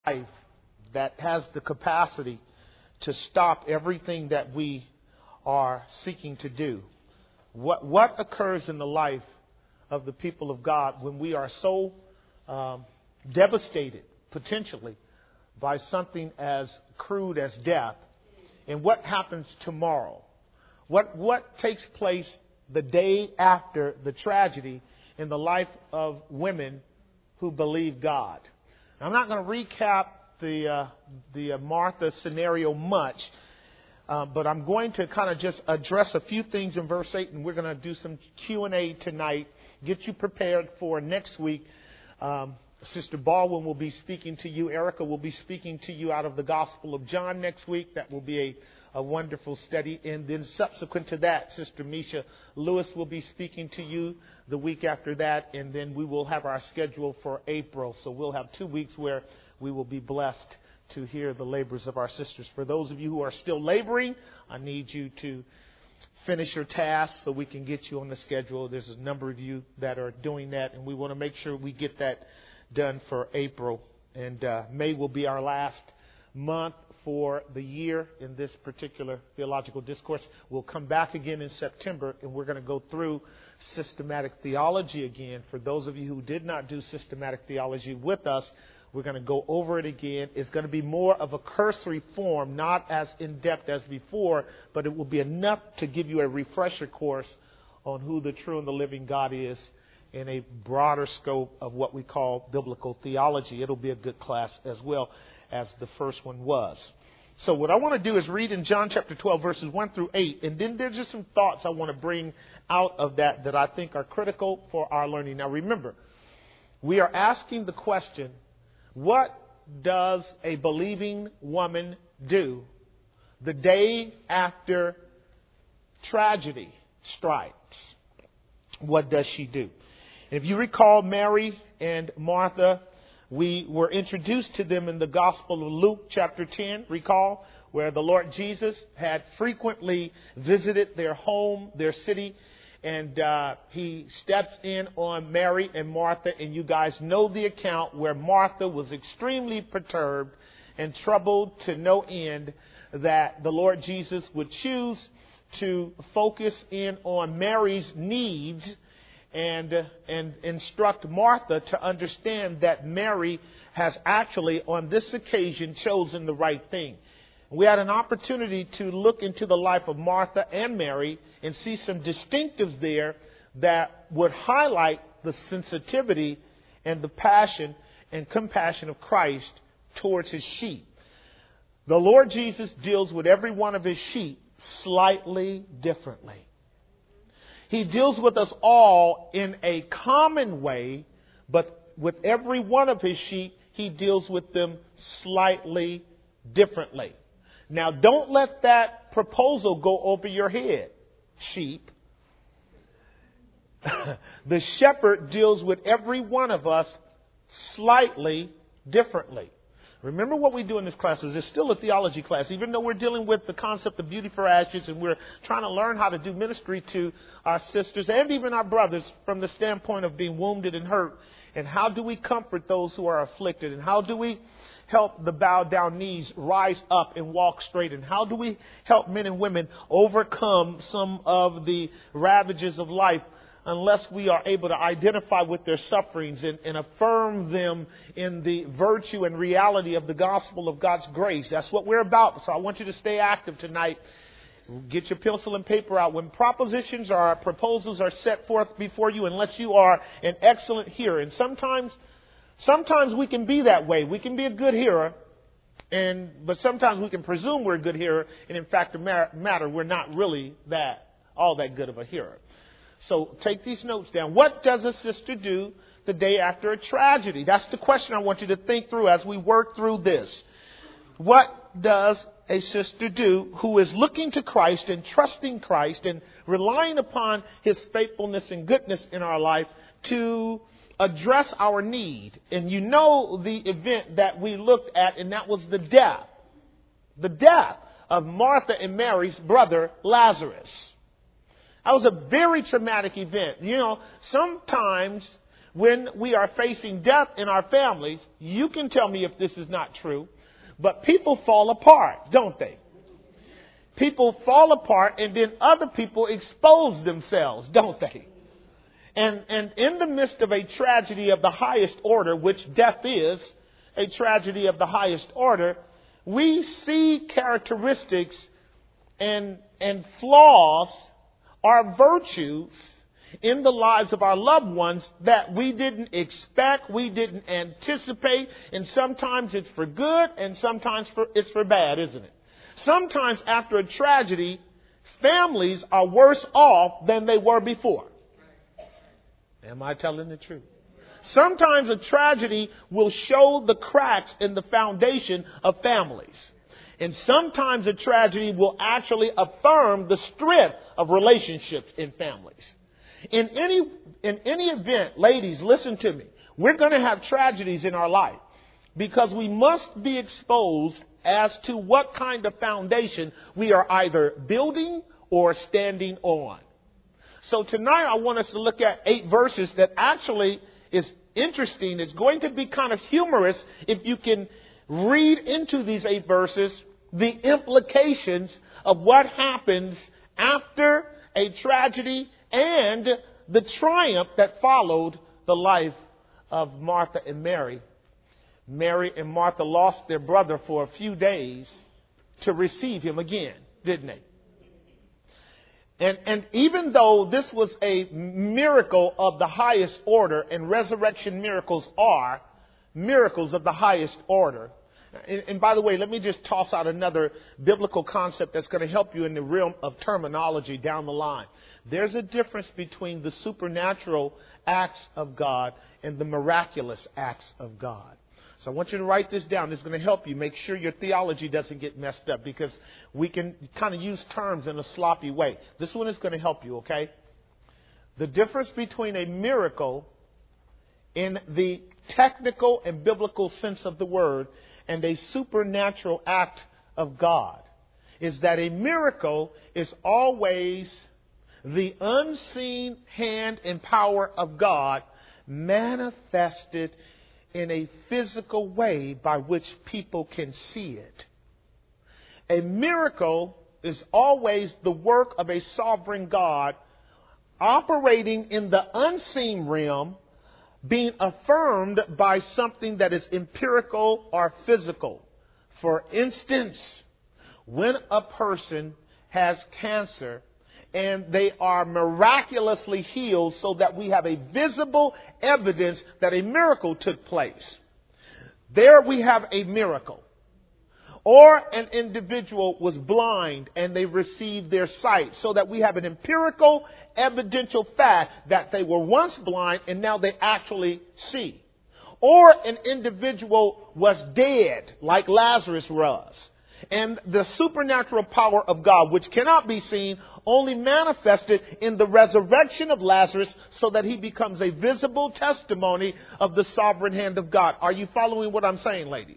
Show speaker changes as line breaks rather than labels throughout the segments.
life that has the capacity to stop everything that we are seeking to do. What occurs in the life of the people of God when we are so devastated, potentially, by something as crude as death? And what happens tomorrow? What takes place the day after the tragedy in the life of women who believe God? Now, I'm not going to recap the Martha scenario much, but I'm going to kind of just address a few things in verse 8, and we're going to do some Q&A tonight, get you prepared for next week. Sister Baldwin will be speaking to you. Erica will be speaking to you out of the Gospel of John next week. That will be a wonderful study. And then subsequent to that, Sister Misha Lewis will be speaking to you the week after that. And then we will have our schedule for April. So we'll have 2 weeks where we will be blessed to hear the labors of our sisters. For those of you who are still laboring, I need you to finish your tasks so we can get you on the schedule. There's a number of you that are doing that, and we want to make sure we get that done for April. And May will be our last month for the year in this particular theological discourse. We'll come back again in September, and we're going to go through systematic theology again. For those of you who did not do systematic theology with us, we're going to go over it again. It's going to be more of a cursory form, not as in-depth as before, but it will be enough to give you a refresher course on who the true and the living God is in a broader scope of what we call biblical theology. It'll be a good class as well as the first one was. So what I want to do is read in John chapter 12, verses 1 through 8, and then there's just some thoughts I want to bring out of that I think are critical for our learning. Now remember, we are asking the question, what does a believing woman do the day after tragedy strikes? What does she do? If you recall Mary and Martha, we were introduced to them in the Gospel of Luke chapter 10, recall, where the Lord Jesus had frequently visited their home, their city, and he steps in on Mary and Martha, and you guys know the account where Martha was extremely perturbed and troubled to no end that the Lord Jesus would choose to focus in on Mary's needs and instruct Martha to understand that Mary has actually, on this occasion, chosen the right thing. We had an opportunity to look into the life of Martha and Mary and see some distinctives there that would highlight the sensitivity and the passion and compassion of Christ towards his sheep. The Lord Jesus deals with every one of his sheep slightly differently. He deals with us all in a common way, but with every one of his sheep, he deals with them slightly differently. Now, don't let that proposal go over your head, sheep. The shepherd deals with every one of us slightly differently. Remember what we do in this class is it's still a theology class, even though we're dealing with the concept of beauty for ashes and we're trying to learn how to do ministry to our sisters and even our brothers from the standpoint of being wounded and hurt. And how do we comfort those who are afflicted? And how do we help the bowed down knees rise up and walk straight? And how do we help men and women overcome some of the ravages of life unless we are able to identify with their sufferings and affirm them in the virtue and reality of the gospel of God's grace? That's what we're about. So I want you to stay active tonight. Get your pencil and paper out. When propositions or proposals are set forth before you, unless you are an excellent hearer, and sometimes we can be that way. We can be a good hearer, but sometimes we can presume we're a good hearer, and in fact, the matter, we're not really all that good of a hearer. So take these notes down. What does a sister do the day after a tragedy? That's the question I want you to think through as we work through this. What does a sister do who is looking to Christ and trusting Christ and relying upon his faithfulness and goodness in our life to address our need? And you know the event that we looked at, and that was the death of Martha and Mary's brother Lazarus. That was a very traumatic event. You know, sometimes when we are facing death in our families, you can tell me if this is not true, but people fall apart, don't they? People fall apart and then other people expose themselves, don't they? And in the midst of a tragedy of the highest order, which death is a tragedy of the highest order, we see characteristics and flaws or virtues in the lives of our loved ones that we didn't expect, we didn't anticipate, and sometimes it's for good and sometimes it's for bad, isn't it? Sometimes after a tragedy, families are worse off than they were before. Am I telling the truth? Sometimes a tragedy will show the cracks in the foundation of families. And sometimes a tragedy will actually affirm the strength of relationships in families. In any event, ladies, listen to me. We're going to have tragedies in our life because we must be exposed as to what kind of foundation we are either building or standing on. So tonight I want us to look at 8 verses that actually is interesting. It's going to be kind of humorous if you can read into these 8 verses the implications of what happens after a tragedy and the triumph that followed the life of Martha and Mary. Mary and Martha lost their brother for a few days to receive him again, didn't they? And even though this was a miracle of the highest order, and resurrection miracles are miracles of the highest order. And by the way, let me just toss out another biblical concept that's going to help you in the realm of terminology down the line. There's a difference between the supernatural acts of God and the miraculous acts of God. So I want you to write this down. This is going to help you make sure your theology doesn't get messed up because we can kind of use terms in a sloppy way. This one is going to help you, okay? The difference between a miracle in the technical and biblical sense of the word and a supernatural act of God is that a miracle is always the unseen hand and power of God manifested in a physical way by which people can see it. A miracle is always the work of a sovereign God operating in the unseen realm, being affirmed by something that is empirical or physical. For instance, when a person has cancer and they are miraculously healed so that we have a visible evidence that a miracle took place. There we have a miracle. Or an individual was blind and they received their sight so that we have an empirical, evidential fact that they were once blind and now they actually see. Or an individual was dead like Lazarus was. And the supernatural power of God, which cannot be seen, only manifested in the resurrection of Lazarus so that he becomes a visible testimony of the sovereign hand of God. Are you following what I'm saying, ladies?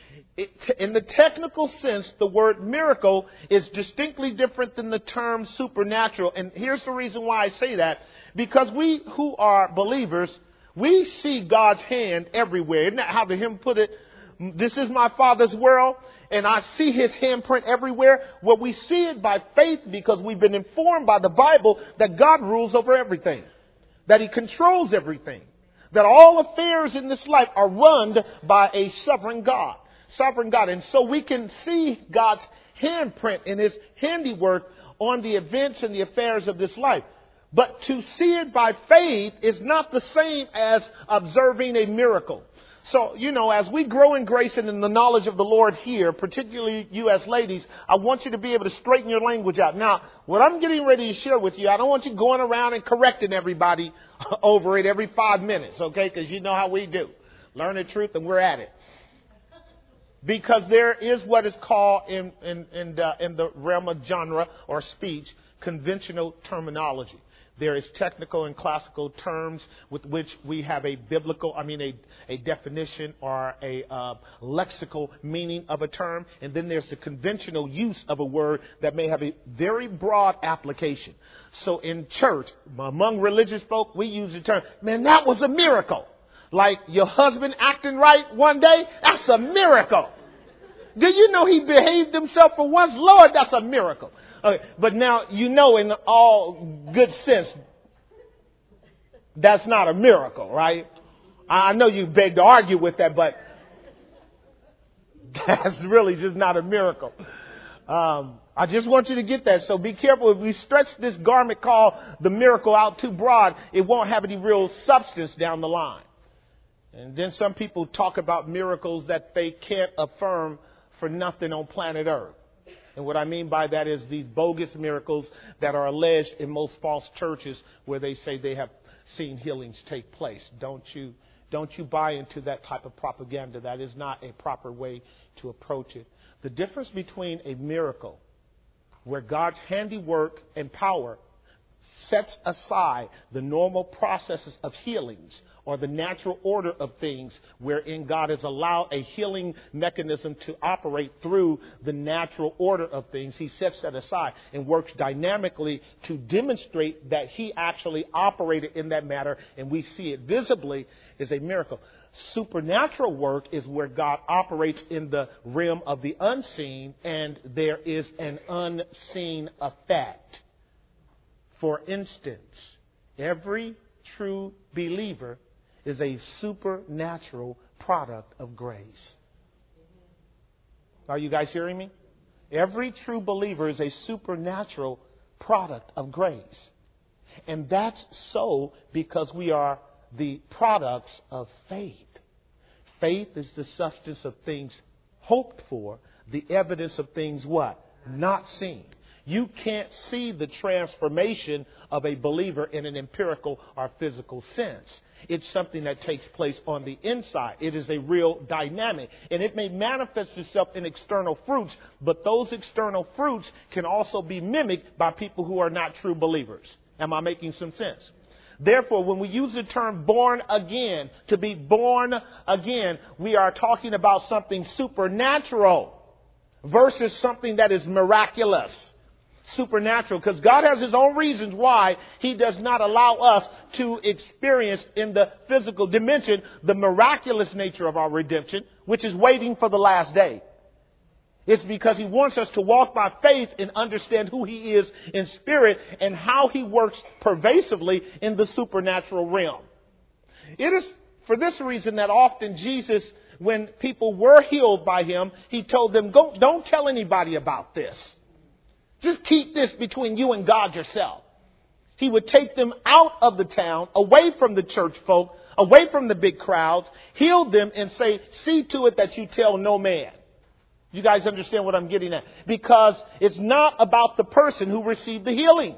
In the technical sense, the word miracle is distinctly different than the term supernatural. And here's the reason why I say that. Because we who are believers, we see God's hand everywhere. Isn't that how the hymn put it? This is my Father's world, and I see his handprint everywhere. Well, we see it by faith because we've been informed by the Bible that God rules over everything, that he controls everything, that all affairs in this life are run by a sovereign God. Sovereign God. And so we can see God's handprint in his handiwork on the events and the affairs of this life. But to see it by faith is not the same as observing a miracle. So, as we grow in grace and in the knowledge of the Lord here, particularly you as ladies, I want you to be able to straighten your language out. Now, what I'm getting ready to share with you, I don't want you going around and correcting everybody over it every 5 minutes, okay? Because you know how we do. Learn the truth and we're at it. Because there is what is called in the realm of genre or speech, conventional terminology. There is technical and classical terms with which we have a definition or a lexical meaning of a term. And then there's the conventional use of a word that may have a very broad application. So in church, among religious folk, we use the term, man, that was a miracle. Like your husband acting right one day, that's a miracle. Do you know he behaved himself for once? Lord, that's a miracle. Okay, but now you know in all good sense, that's not a miracle, right? I know you beg to argue with that, but that's really just not a miracle. I just want you to get that. So be careful. If we stretch this garment called the miracle out too broad, it won't have any real substance down the line. And then some people talk about miracles that they can't affirm for nothing on planet Earth. And what I mean by that is these bogus miracles that are alleged in most false churches where they say they have seen healings take place. Don't you buy into that type of propaganda. That is not a proper way to approach it. The difference between a miracle where God's handiwork and power sets aside the normal processes of healings or the natural order of things wherein God has allowed a healing mechanism to operate through the natural order of things. He sets that aside and works dynamically to demonstrate that he actually operated in that manner, and we see it visibly as a miracle. Supernatural work is where God operates in the realm of the unseen, and there is an unseen effect. For instance, every true believer is a supernatural product of grace. Are you guys hearing me? Every true believer is a supernatural product of grace. And that's so because we are the products of faith. Faith is the substance of things hoped for, the evidence of things what? Not seen. You can't see the transformation of a believer in an empirical or physical sense. It's something that takes place on the inside. It is a real dynamic. And it may manifest itself in external fruits, but those external fruits can also be mimicked by people who are not true believers. Am I making some sense? Therefore, when we use the term born again, to be born again, we are talking about something supernatural versus something that is miraculous. Supernatural, because God has his own reasons why he does not allow us to experience in the physical dimension the miraculous nature of our redemption, which is waiting for the last day. It's because he wants us to walk by faith and understand who he is in spirit and how he works pervasively in the supernatural realm. It is for this reason that often Jesus, when people were healed by him, he told them, don't tell anybody about this. Just keep this between you and God yourself. He would take them out of the town, away from the church folk, away from the big crowds, heal them and say, see to it that you tell no man. You guys understand what I'm getting at? Because it's not about the person who received the healing.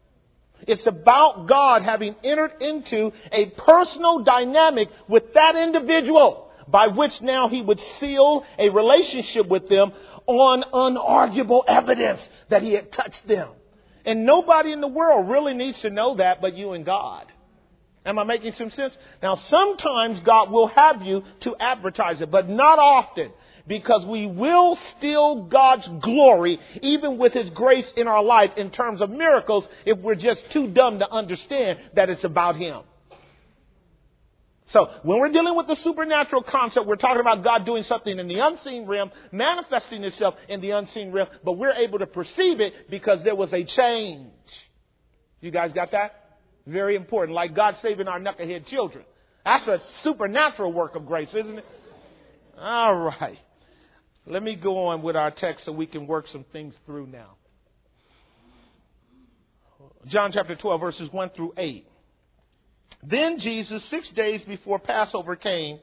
It's about God having entered into a personal dynamic with that individual by which now he would seal a relationship with them on unarguable evidence that he had touched them. And nobody in the world really needs to know that but you and God. Am I making some sense? Now, sometimes God will have you to advertise it, but not often, because we will steal God's glory, even with his grace in our life in terms of miracles, if we're just too dumb to understand that it's about him. So when we're dealing with the supernatural concept, we're talking about God doing something in the unseen realm, manifesting itself in the unseen realm, but we're able to perceive it because there was a change. You guys got that? Very important. Like God saving our knucklehead children. That's a supernatural work of grace, isn't it? All right. Let me go on with our text so we can work some things through now. John chapter 12, verses 1 through 8. Then Jesus, 6 days before Passover came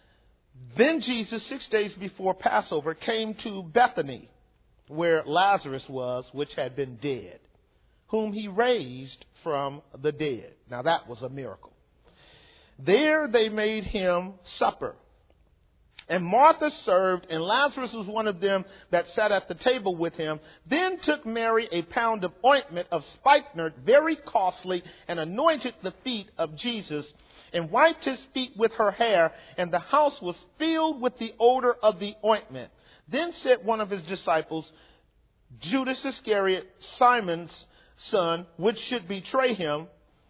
to Bethany, where Lazarus was, which had been dead, whom he raised from the dead. Now that was a miracle. There they made him supper. And Martha served, and Lazarus was one of them that sat at the table with him. Then took Mary a pound of ointment of spikenard, very costly, and anointed the feet of Jesus, and wiped his feet with her hair, and the house was filled with the odor of the ointment. Then said one of his disciples, Judas Iscariot, Simon's son, which should betray him,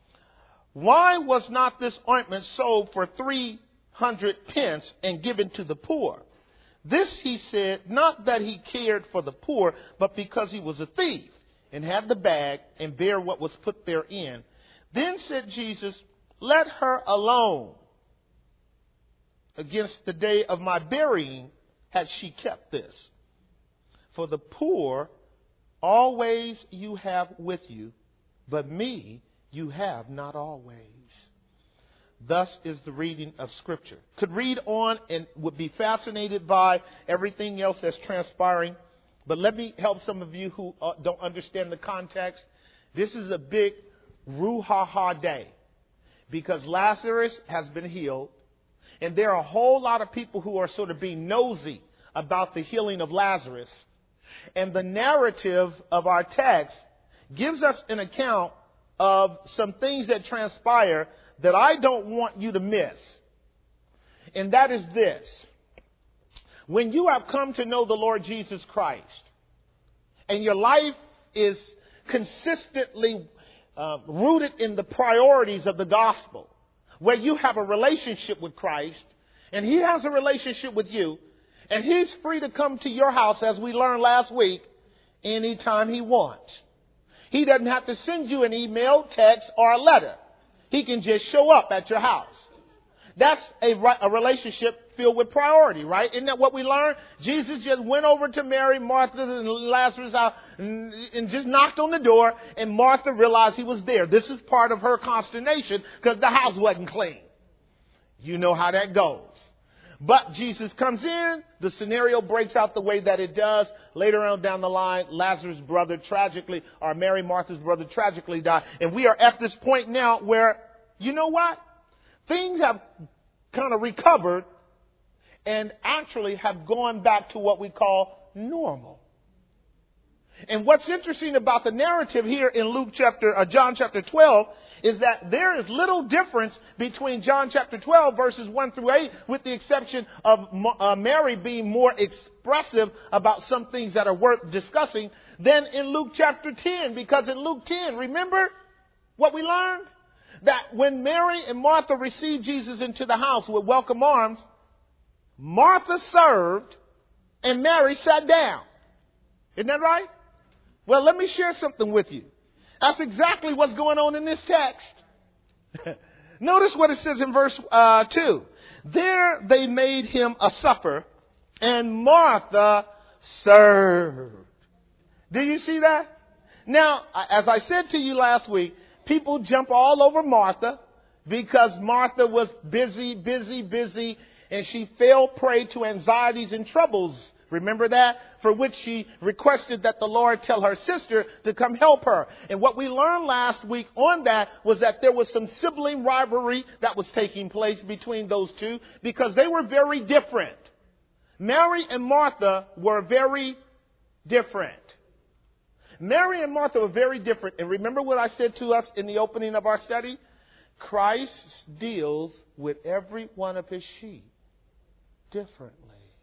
why was not this ointment sold for 300 pence and given to the poor? This he said, not that he cared for the poor, but because he was a thief, and had the bag, and bare what was put therein. Then said Jesus, let her alone. Against the day of my burying had she kept this. For the poor always you have with you, but me you have not always. Thus is the reading of Scripture. Could read on and would be fascinated by everything else that's transpiring. But let me help some of you who don't understand the context. This is a big ruhaha day because Lazarus has been healed. And there are a whole lot of people who are sort of being nosy about the healing of Lazarus. And the narrative of our text gives us an account of some things that transpire that I don't want you to miss. And that is this. When you have come to know the Lord Jesus Christ and your life is consistently rooted in the priorities of the gospel, where you have a relationship with Christ and he has a relationship with you, and he's free to come to your house, as we learned last week, anytime he wants. He doesn't have to send you an email, text, or a letter. He can just show up at your house. That's a relationship filled with priority, right? Isn't that what we learned? Jesus just went over to Mary, Martha, and Lazarus' house and just knocked on the door, and Martha realized he was there. This is part of her consternation because the house wasn't clean. You know how that goes. But Jesus comes in, the scenario breaks out the way that it does. Later on down the line, Lazarus' brother tragically, or Mary, Martha's brother tragically died. And we are at this point now where, you know what? Things have kind of recovered and actually have gone back to what we call normal. And what's interesting about the narrative here in John chapter 12 is that there is little difference between John chapter 12 verses 1 through 8, with the exception of Mary being more expressive about some things that are worth discussing than in Luke chapter 10. Because in Luke 10, remember what we learned? That when Mary and Martha received Jesus into the house with welcome arms, Martha served and Mary sat down. Isn't that right? Well, let me share something with you. That's exactly what's going on in this text. Notice what it says in verse 2. There they made him a supper, and Martha served. Do you see that? Now, as I said to you last week, people jump all over Martha because Martha was busy, and she fell prey to anxieties and troubles. Remember that? For which she requested that the Lord tell her sister to come help her. And what we learned last week on that was that there was some sibling rivalry that was taking place between those two because they were very different. Mary and Martha were very different. Mary and Martha were very different. And remember what I said to us in the opening of our study? Christ deals with every one of his sheep differently.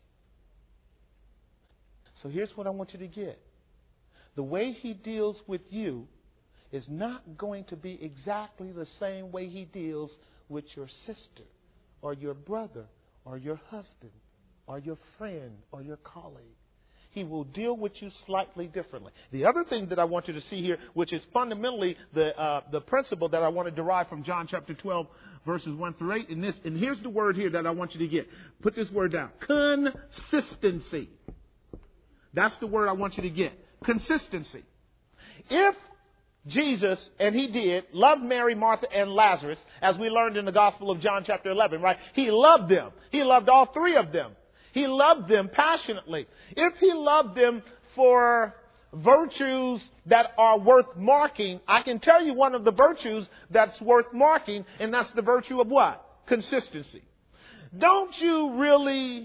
So here's what I want you to get. The way he deals with you is not going to be exactly the same way he deals with your sister or your brother or your husband or your friend or your colleague. He will deal with you slightly differently. The other thing that I want you to see here, which is fundamentally the principle that I want to derive from John chapter 12, verses 1 through 8. And here's the word here that I want you to get. Put this word down. Consistency. That's the word I want you to get. Consistency. If Jesus, and he did, loved Mary, Martha, and Lazarus, as we learned in the Gospel of John chapter 11, right? He loved them. He loved all three of them. He loved them passionately. If he loved them for virtues that are worth marking, I can tell you one of the virtues that's worth marking, and that's the virtue of what? Consistency. Don't you really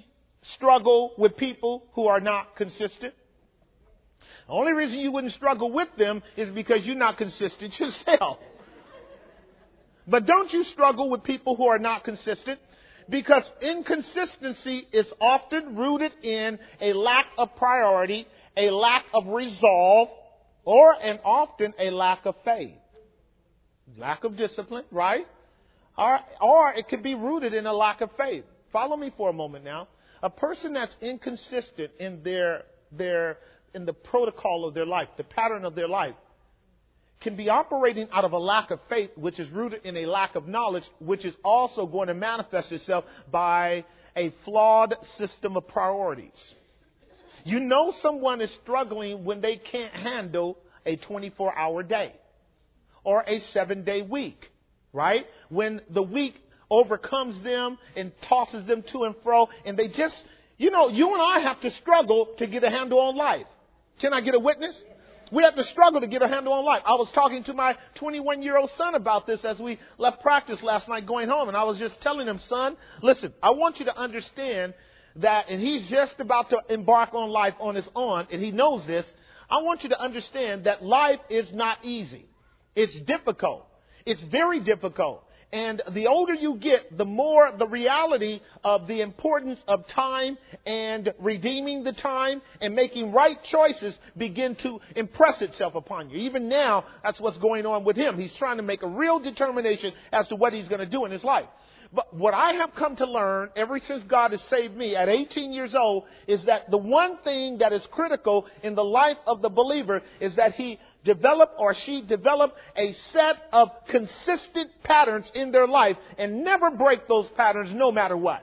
struggle with people who are not consistent? The only reason you wouldn't struggle with them is because you're not consistent yourself. But don't you struggle with people who are not consistent? Because inconsistency is often rooted in a lack of priority, a lack of resolve, and often a lack of faith. Lack of discipline, right? Or it could be rooted in a lack of faith. Follow me for a moment now. A person that's inconsistent in in the protocol of their life, the pattern of their life, can be operating out of a lack of faith, which is rooted in a lack of knowledge, which is also going to manifest itself by a flawed system of priorities. You know someone is struggling when they can't handle a 24-hour day or a 7-day week, right? When the week overcomes them and tosses them to and fro, and they just, you and I have to struggle to get a handle on life. Can I get a witness? We have to struggle to get a handle on life. I was talking to my 21-year-old son about this as we left practice last night going home. And I was just telling him, son, listen, I want you to understand that, and he's just about to embark on life on his own, and he knows this. I want you to understand that life is not easy. It's difficult. It's very difficult. And the older you get, the more the reality of the importance of time and redeeming the time and making right choices begin to impress itself upon you. Even now, that's what's going on with him. He's trying to make a real determination as to what he's going to do in his life. But what I have come to learn ever since God has saved me at 18 years old is that the one thing that is critical in the life of the believer is that he develop or she develop a set of consistent patterns in their life and never break those patterns no matter what.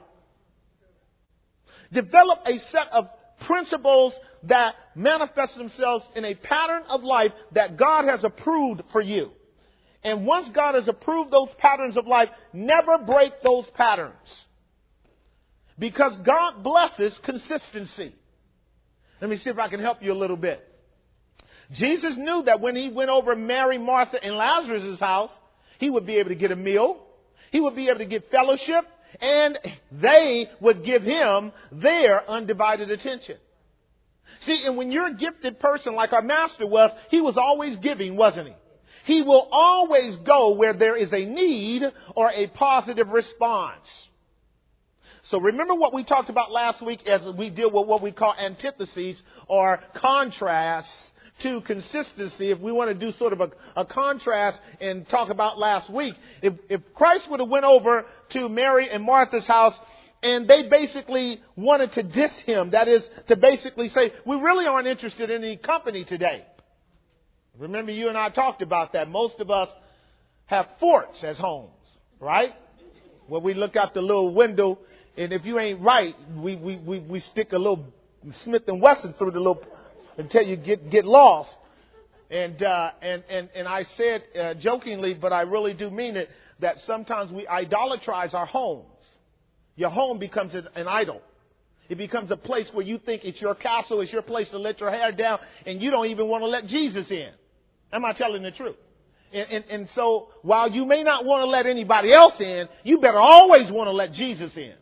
Develop a set of principles that manifest themselves in a pattern of life that God has approved for you. And once God has approved those patterns of life, never break those patterns. Because God blesses consistency. Let me see if I can help you a little bit. Jesus knew that when he went over Mary, Martha, and Lazarus' house, he would be able to get a meal. He would be able to get fellowship. And they would give him their undivided attention. See, and when you're a gifted person like our master was, he was always giving, wasn't he? He will always go where there is a need or a positive response. So remember what we talked about last week as we deal with what we call antitheses or contrasts to consistency. If we want to do sort of a contrast and talk about last week, if Christ would have went over to Mary and Martha's house and they basically wanted to diss him, that is to basically say, we really aren't interested in any company today. Remember, you and I talked about that. Most of us have forts as homes, right? Where we look out the little window, and if you ain't right, we stick a little Smith & Wesson through the little until you get lost. And I said jokingly, but I really do mean it, that sometimes we idolatrize our homes. Your home becomes an idol. It becomes a place where you think it's your castle, it's your place to let your hair down, and you don't even want to let Jesus in. Am I telling the truth? And so while you may not want to let anybody else in, you better always want to let Jesus in.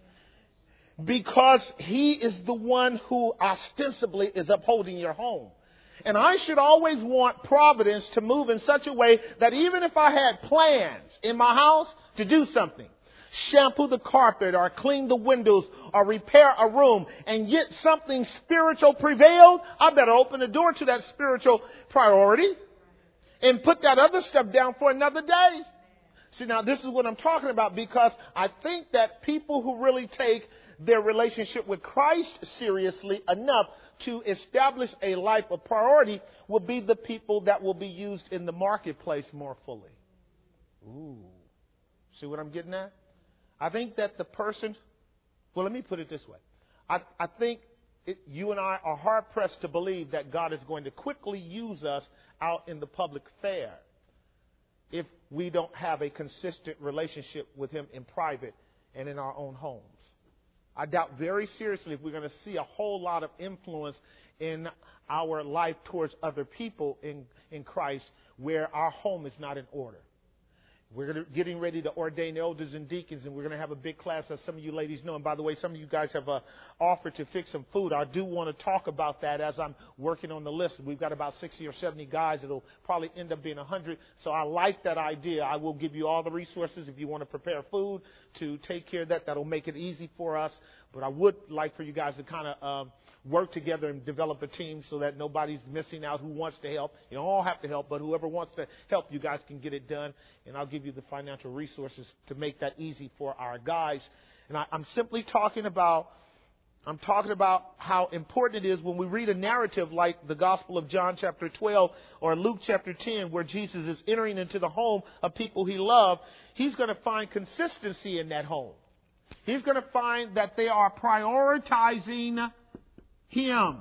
Because he is the one who ostensibly is upholding your home. And I should always want providence to move in such a way that even if I had plans in my house to do something, shampoo the carpet or clean the windows or repair a room, and yet something spiritual prevailed, I better open the door to that spiritual priority and put that other stuff down for another day. See, now this is what I'm talking about, because I think that people who really take their relationship with Christ seriously enough to establish a life of priority will be the people that will be used in the marketplace more fully. Ooh. See what I'm getting at? I think that the person, well, let me put it this way. I think you and I are hard-pressed to believe that God is going to quickly use us out in the public fair if we don't have a consistent relationship with him in private and in our own homes. I doubt very seriously if we're going to see a whole lot of influence in our life towards other people in Christ where our home is not in order. We're getting ready to ordain elders and deacons, and we're going to have a big class, as some of you ladies know. And by the way, some of you guys have offered to fix some food. I do want to talk about that as I'm working on the list. We've got about 60 or 70 guys. It'll probably end up being 100. So I like that idea. I will give you all the resources if you want to prepare food to take care of that. That'll make it easy for us. But I would like for you guys to kind of work together and develop a team so that nobody's missing out who wants to help. You don't all have to help, but whoever wants to help, you guys can get it done. And I'll give you the financial resources to make that easy for our guys. And I'm simply talking about how important it is when we read a narrative like the Gospel of John chapter 12 or Luke chapter 10, where Jesus is entering into the home of people he loved. He's going to find consistency in that home. He's going to find that they are prioritizing Him.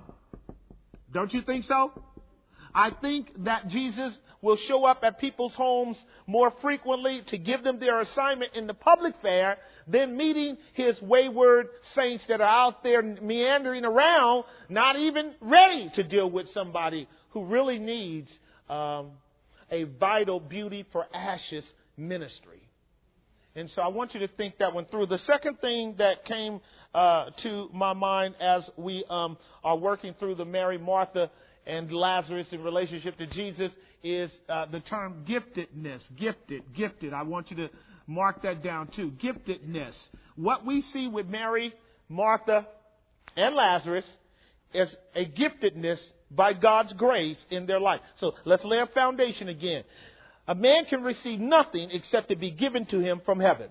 Don't you think so? I think that Jesus will show up at people's homes more frequently to give them their assignment in the public fair than meeting His wayward saints that are out there meandering around, not even ready to deal with somebody who really needs a vital beauty for ashes ministry. And so I want you to think that one through. The second thing that came to my mind as we are working through the Mary, Martha, and Lazarus in relationship to Jesus is the term giftedness. Gifted. I want you to mark that down too. Giftedness. What we see with Mary, Martha, and Lazarus is a giftedness by God's grace in their life. So let's lay a foundation again. A man can receive nothing except it be given to him from heaven.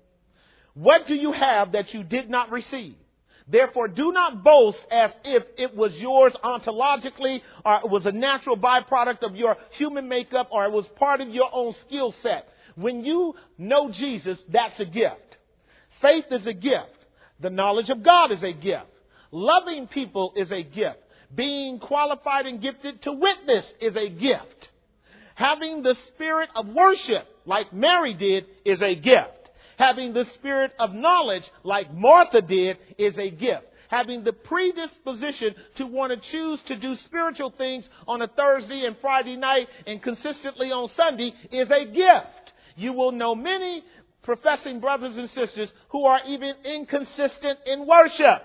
What do you have that you did not receive? Therefore, do not boast as if it was yours ontologically, or it was a natural byproduct of your human makeup, or it was part of your own skill set. When you know Jesus, that's a gift. Faith is a gift. The knowledge of God is a gift. Loving people is a gift. Being qualified and gifted to witness is a gift. Having the spirit of worship, like Mary did, is a gift. Having the spirit of knowledge, like Martha did, is a gift. Having the predisposition to want to choose to do spiritual things on a Thursday and Friday night and consistently on Sunday is a gift. You will know many professing brothers and sisters who are even inconsistent in worship.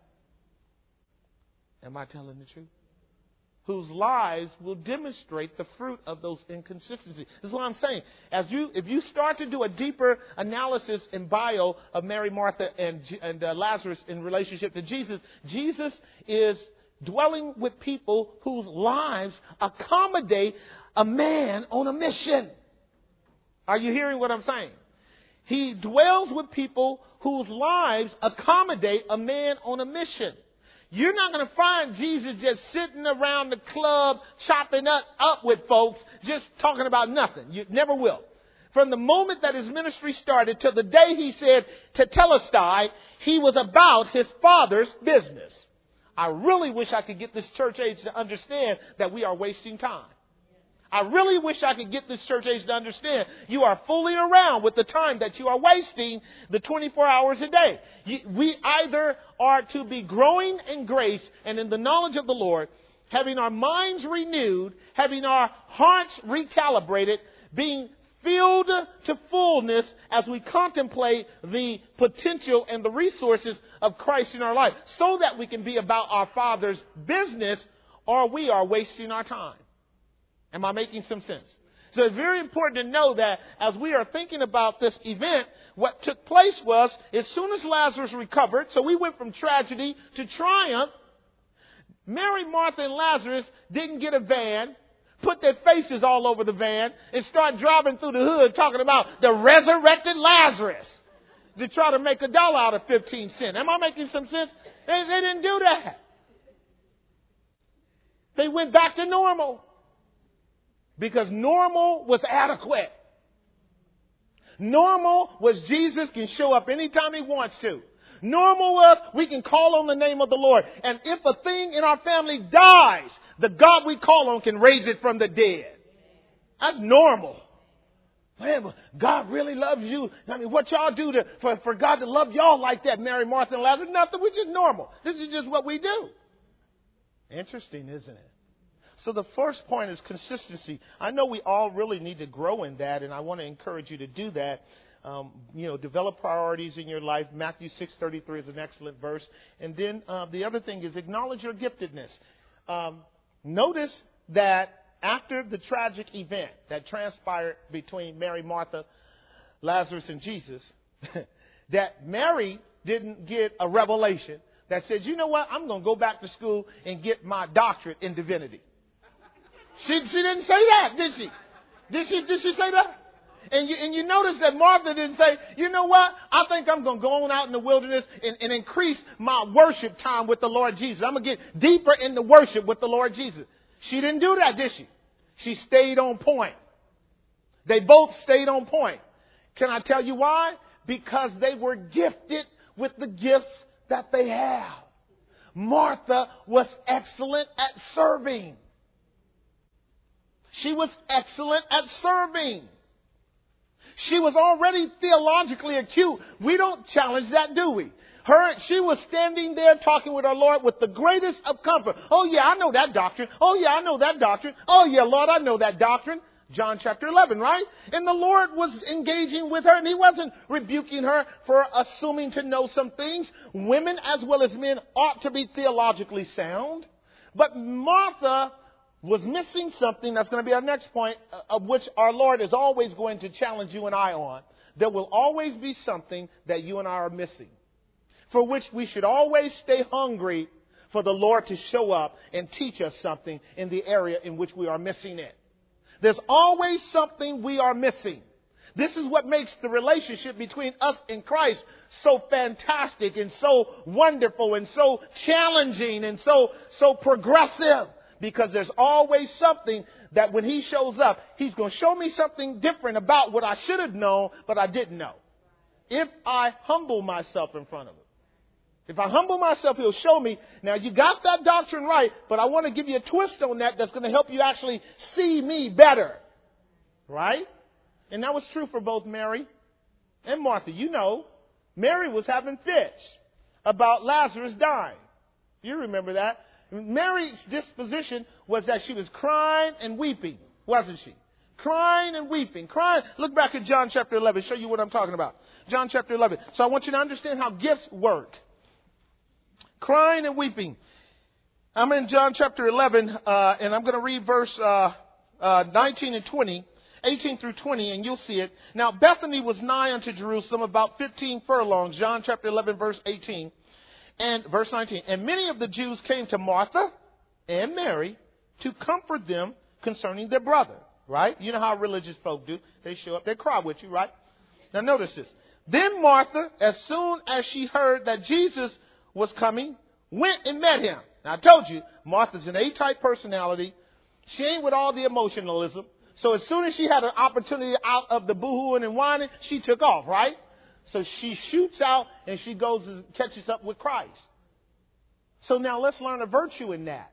Am I telling the truth? Whose lives will demonstrate the fruit of those inconsistencies. This is what I'm saying. If you start to do a deeper analysis and bio of Mary, Martha, and Lazarus in relationship to Jesus, Jesus is dwelling with people whose lives accommodate a man on a mission. Are you hearing what I'm saying? He dwells with people whose lives accommodate a man on a mission. You're not going to find Jesus just sitting around the club chopping up with folks, just talking about nothing. You never will. From the moment that his ministry started to the day he said Tetelestai, he was about his Father's business. I really wish I could get this church age to understand that we are wasting time. I really wish I could get this church age to understand you are fooling around with the time that you are wasting the 24 hours a day. We either are to be growing in grace and in the knowledge of the Lord, having our minds renewed, having our hearts recalibrated, being filled to fullness as we contemplate the potential and the resources of Christ in our life, so that we can be about our Father's business, or we are wasting our time. Am I making some sense? So it's very important to know that as we are thinking about this event, what took place was, as soon as Lazarus recovered, so we went from tragedy to triumph, Mary, Martha, and Lazarus didn't get a van, put their faces all over the van, and start driving through the hood talking about the resurrected Lazarus to try to make $1 out of 15 cents. Am I making some sense? They didn't do that. They went back to normal. Because normal was adequate. Normal was Jesus can show up anytime he wants to. Normal was we can call on the name of the Lord. And if a thing in our family dies, the God we call on can raise it from the dead. That's normal. Man, God really loves you. I mean, what y'all do for God to love y'all like that, Mary, Martha, and Lazarus? Nothing, which is normal. This is just what we do. Interesting, isn't it? So the first point is consistency. I know we all really need to grow in that, and I want to encourage you to do that. Develop priorities in your life. Matthew 6:33 is an excellent verse. And then the other thing is acknowledge your giftedness. Notice that after the tragic event that transpired between Mary, Martha, Lazarus, and Jesus, that Mary didn't get a revelation that said, you know what, I'm going to go back to school and get my doctorate in divinity. She didn't say that, did she? Did she say that? And you notice that Martha didn't say, you know what, I think I'm going to go on out in the wilderness and increase my worship time with the Lord Jesus. I'm going to get deeper in the worship with the Lord Jesus. She didn't do that, did she? She stayed on point. They both stayed on point. Can I tell you why? Because they were gifted with the gifts that they have. Martha was excellent at serving. She was excellent at serving. She was already theologically acute. We don't challenge that, do we? She was standing there talking with our Lord with the greatest of comfort. Oh, yeah, I know that doctrine. Oh, yeah, I know that doctrine. Oh, yeah, Lord, I know that doctrine. John chapter 11, right? And the Lord was engaging with her, and he wasn't rebuking her for assuming to know some things. Women as well as men ought to be theologically sound. But Martha was missing something. That's going to be our next point, of which our Lord is always going to challenge you and I on. There will always be something that you and I are missing, for which we should always stay hungry for the Lord to show up and teach us something in the area in which we are missing it. There's always something we are missing. This is what makes the relationship between us and Christ so fantastic and so wonderful and so challenging and so progressive. Because there's always something that when he shows up, he's going to show me something different about what I should have known, but I didn't know. If I humble myself in front of him. If I humble myself, he'll show me. Now, you got that doctrine right, but I want to give you a twist on that that's going to help you actually see me better. Right? And that was true for both Mary and Martha. You know, Mary was having fits about Lazarus dying. You remember that? Mary's disposition was that she was crying and weeping, wasn't she? Crying and weeping. Crying. Look back at John chapter 11. Show you what I'm talking about. John chapter 11. So I want you to understand how gifts work. Crying and weeping. I'm in John chapter 11, and I'm going to read verse 19 and 20, 18 through 20, and you'll see it. Now, Bethany was nigh unto Jerusalem, about 15 furlongs. John chapter 11, verse 18. And verse 19, and many of the Jews came to Martha and Mary to comfort them concerning their brother, right? You know how religious folk do. They show up, they cry with you, right? Now notice this. Then Martha, as soon as she heard that Jesus was coming, went and met him. Now I told you, Martha's an A-type personality. She ain't with all the emotionalism. So as soon as she had an opportunity out of the boohooing and whining, she took off, right? So she shoots out and she goes and catches up with Christ. So now let's learn a virtue in that.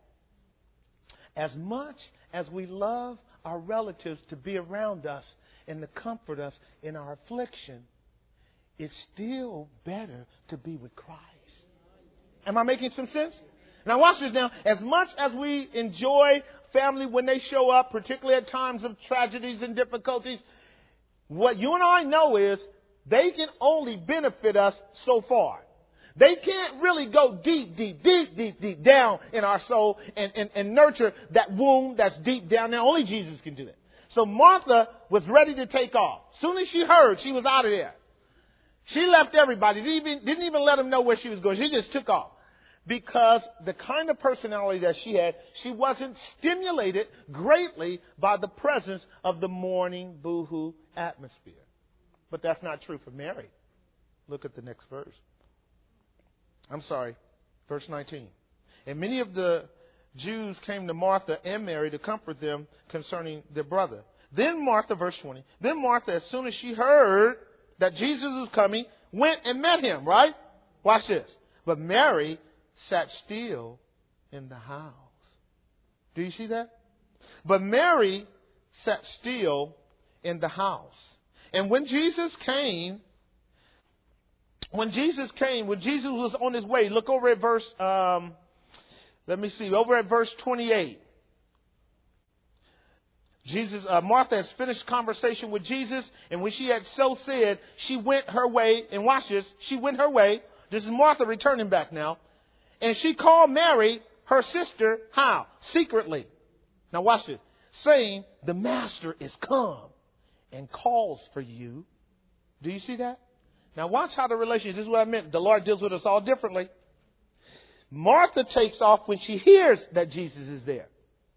As much as we love our relatives to be around us and to comfort us in our affliction, it's still better to be with Christ. Am I making some sense? Now watch this now. As much as we enjoy family when they show up, particularly at times of tragedies and difficulties, what you and I know is they can only benefit us so far. They can't really go deep down in our soul and nurture that wound that's deep down there. Only Jesus can do that. So Martha was ready to take off. As soon as she heard, she was out of there. She left everybody. Didn't even let them know where she was going. She just took off. Because the kind of personality that she had, she wasn't stimulated greatly by the presence of the mourning, boohoo atmosphere. But that's not true for Mary. Look at the next verse. Verse 19. And many of the Jews came to Martha and Mary to comfort them concerning their brother. Then Martha, verse 20, then Martha, as soon as she heard that Jesus was coming, went and met him, right? Watch this. But Mary sat still in the house. Do you see that? But Mary sat still in the house. And when Jesus was on his way, look over at verse, over at verse 28. Martha has finished conversation with Jesus, and when she had so said, she went her way. And watch this. She went her way. This is Martha returning back now. And she called Mary, her sister, how? Secretly. Now watch this. Saying, the master is come and calls for you. Do you see that? Now watch how the relationship, this is what I meant. The Lord deals with us all differently. Martha takes off when she hears that Jesus is there.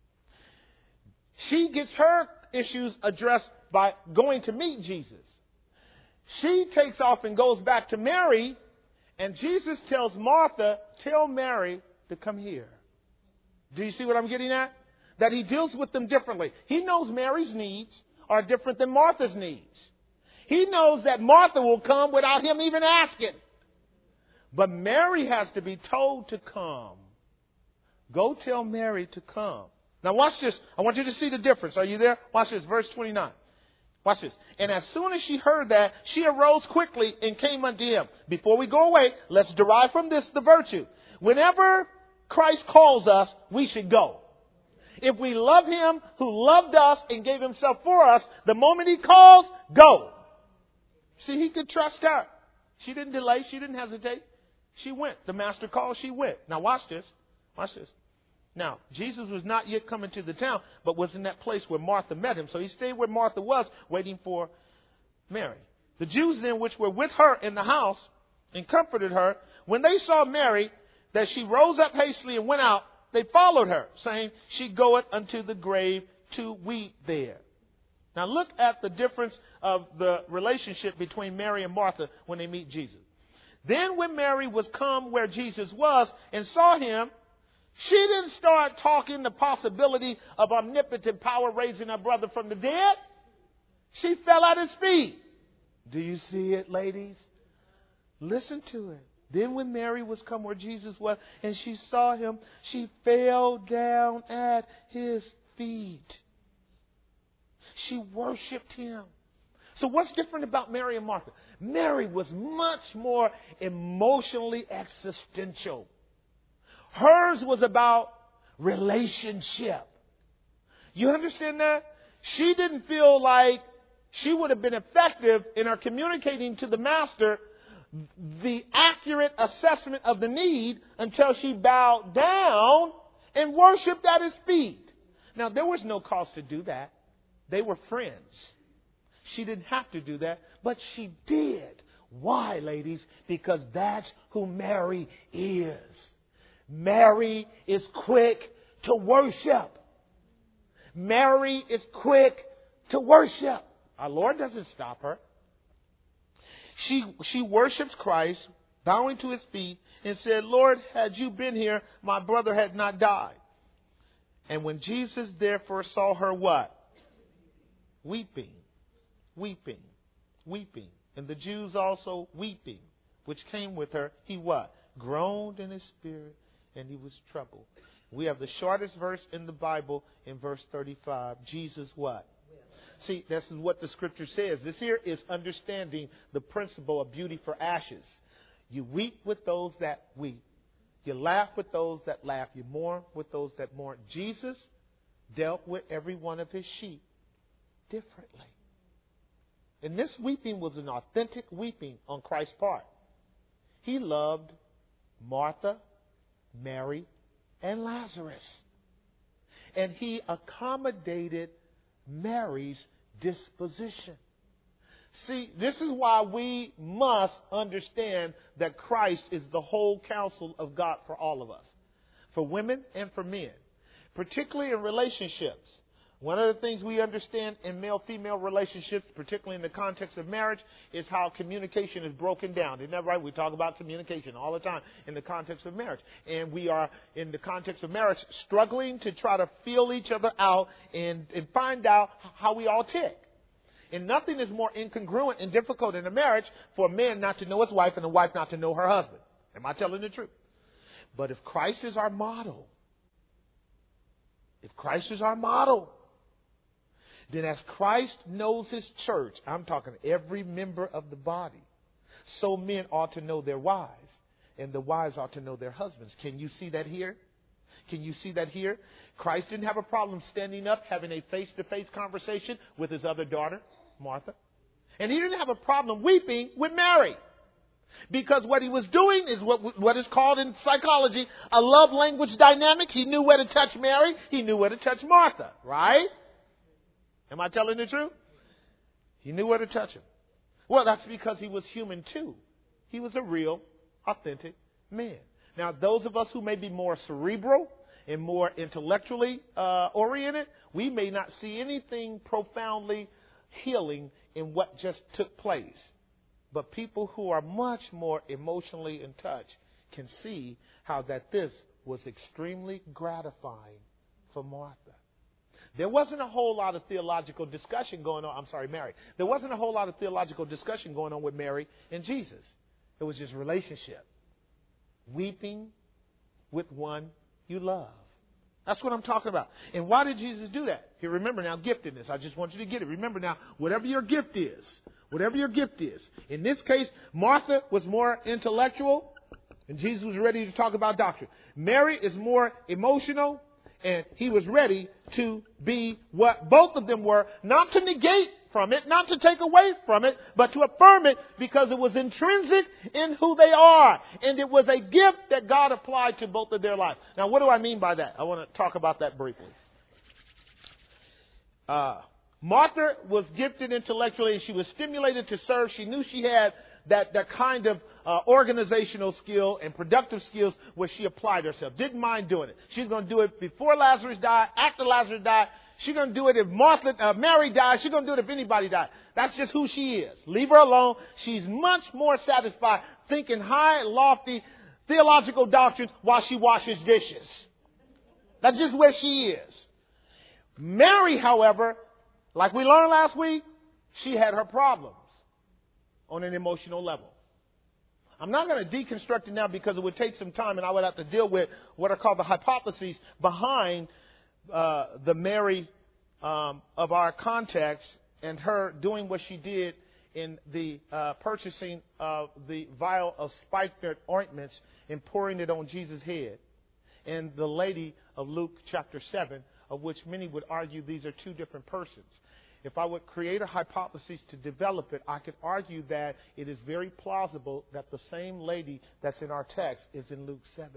She gets her issues addressed by going to meet Jesus. She takes off and goes back to Mary, and Jesus tells Martha, tell Mary to come here. Do you see what I'm getting at? That he deals with them differently. He knows Mary's needs are different than Martha's needs. He knows that Martha will come without him even asking. But Mary has to be told to come. Go tell Mary to come. Now watch this. I want you to see the difference. Are you there? Watch this. Verse 29. Watch this. And as soon as she heard that, she arose quickly and came unto him. Before we go away, let's derive from this the virtue. Whenever Christ calls us, we should go. If we love him who loved us and gave himself for us, the moment he calls, go. See, he could trust her. She didn't delay. She didn't hesitate. She went. The master called. She went. Now watch this. Watch this. Now, Jesus was not yet coming to the town, but was in that place where Martha met him. So he stayed where Martha was, waiting for Mary. The Jews then, which were with her in the house and comforted her, when they saw Mary, that she rose up hastily and went out, they followed her, saying, she goeth unto the grave to weep there. Now look at the difference of the relationship between Mary and Martha when they meet Jesus. Then when Mary was come where Jesus was and saw him, she didn't start talking the possibility of omnipotent power raising her brother from the dead. She fell at his feet. Do you see it, ladies? Listen to it. Then when Mary was come where Jesus was and she saw him, she fell down at his feet. She worshiped him. So what's different about Mary and Martha? Mary was much more emotionally existential. Hers was about relationship. You understand that? She didn't feel like she would have been effective in her communicating to the master the accurate assessment of the need until she bowed down and worshiped at his feet. Now, there was no cause to do that. They were friends. She didn't have to do that, but she did. Why, ladies? Because that's who Mary is. Mary is quick to worship. Mary is quick to worship. Our Lord doesn't stop her. She worships Christ, bowing to his feet, and said, Lord, had you been here, my brother had not died. And when Jesus therefore saw her what? Weeping, weeping, weeping. And the Jews also weeping, which came with her, he what? Groaned in his spirit, and he was troubled. We have the shortest verse in the Bible in verse 35. Jesus what? See, this is what the scripture says. This here is understanding the principle of beauty for ashes. You weep with those that weep. You laugh with those that laugh. You mourn with those that mourn. Jesus dealt with every one of his sheep differently. And this weeping was an authentic weeping on Christ's part. He loved Martha, Mary, and Lazarus. And he accommodated Mary's disposition. See, this is why we must understand that Christ is the whole counsel of God for all of us, for women and for men, particularly in relationships. One of the things we understand in male-female relationships, particularly in the context of marriage, is how communication is broken down. Isn't that right? We talk about communication all the time in the context of marriage. And we are, in the context of marriage, struggling to try to feel each other out and find out how we all tick. And nothing is more incongruent and difficult in a marriage for a man not to know his wife and a wife not to know her husband. Am I telling the truth? But if Christ is our model, then as Christ knows his church, I'm talking every member of the body, so men ought to know their wives, and the wives ought to know their husbands. Can you see that here? Can you see that here? Christ didn't have a problem standing up, having a face-to-face conversation with his other daughter, Martha. And he didn't have a problem weeping with Mary. Because what he was doing is what is called in psychology a love language dynamic. He knew where to touch Mary. He knew where to touch Martha. Right? Am I telling the truth? He knew where to touch him. Well, that's because he was human too. He was a real, authentic man. Now, those of us who may be more cerebral and more intellectually oriented, we may not see anything profoundly healing in what just took place. But people who are much more emotionally in touch can see how that this was extremely gratifying for Martha. There wasn't a whole lot of theological discussion going on. Mary. There wasn't a whole lot of theological discussion going on with Mary and Jesus. It was just relationship. Weeping with one you love. That's what I'm talking about. And why did Jesus do that? Here, remember now, giftedness. I just want you to get it. Remember now, whatever your gift is. In this case, Martha was more intellectual, and Jesus was ready to talk about doctrine. Mary is more emotional, and he was ready to be what both of them were, not to negate from it, not to take away from it, but to affirm it because it was intrinsic in who they are. And it was a gift that God applied to both of their lives. Now, what do I mean by that? I want to talk about that briefly. Martha was gifted intellectually. She was stimulated to serve. She knew she had that kind of organizational skill and productive skills where she applied herself. Didn't mind doing it. She's going to do it before Lazarus died, after Lazarus died. She's going to do it if Mary died. She's going to do it if anybody died. That's just who she is. Leave her alone. She's much more satisfied thinking high, lofty, theological doctrines while she washes dishes. That's just where she is. Mary, however, like we learned last week, she had her problems on an emotional level. I'm not going to deconstruct it now because it would take some time and I would have to deal with what are called the hypotheses behind the Mary of our context and her doing what she did in the purchasing of the vial of spikenard ointments and pouring it on Jesus' head. And the lady of Luke chapter 7, of which many would argue these are two different persons. If I would create a hypothesis to develop it, I could argue that it is very plausible that the same lady that's in our text is in Luke 7.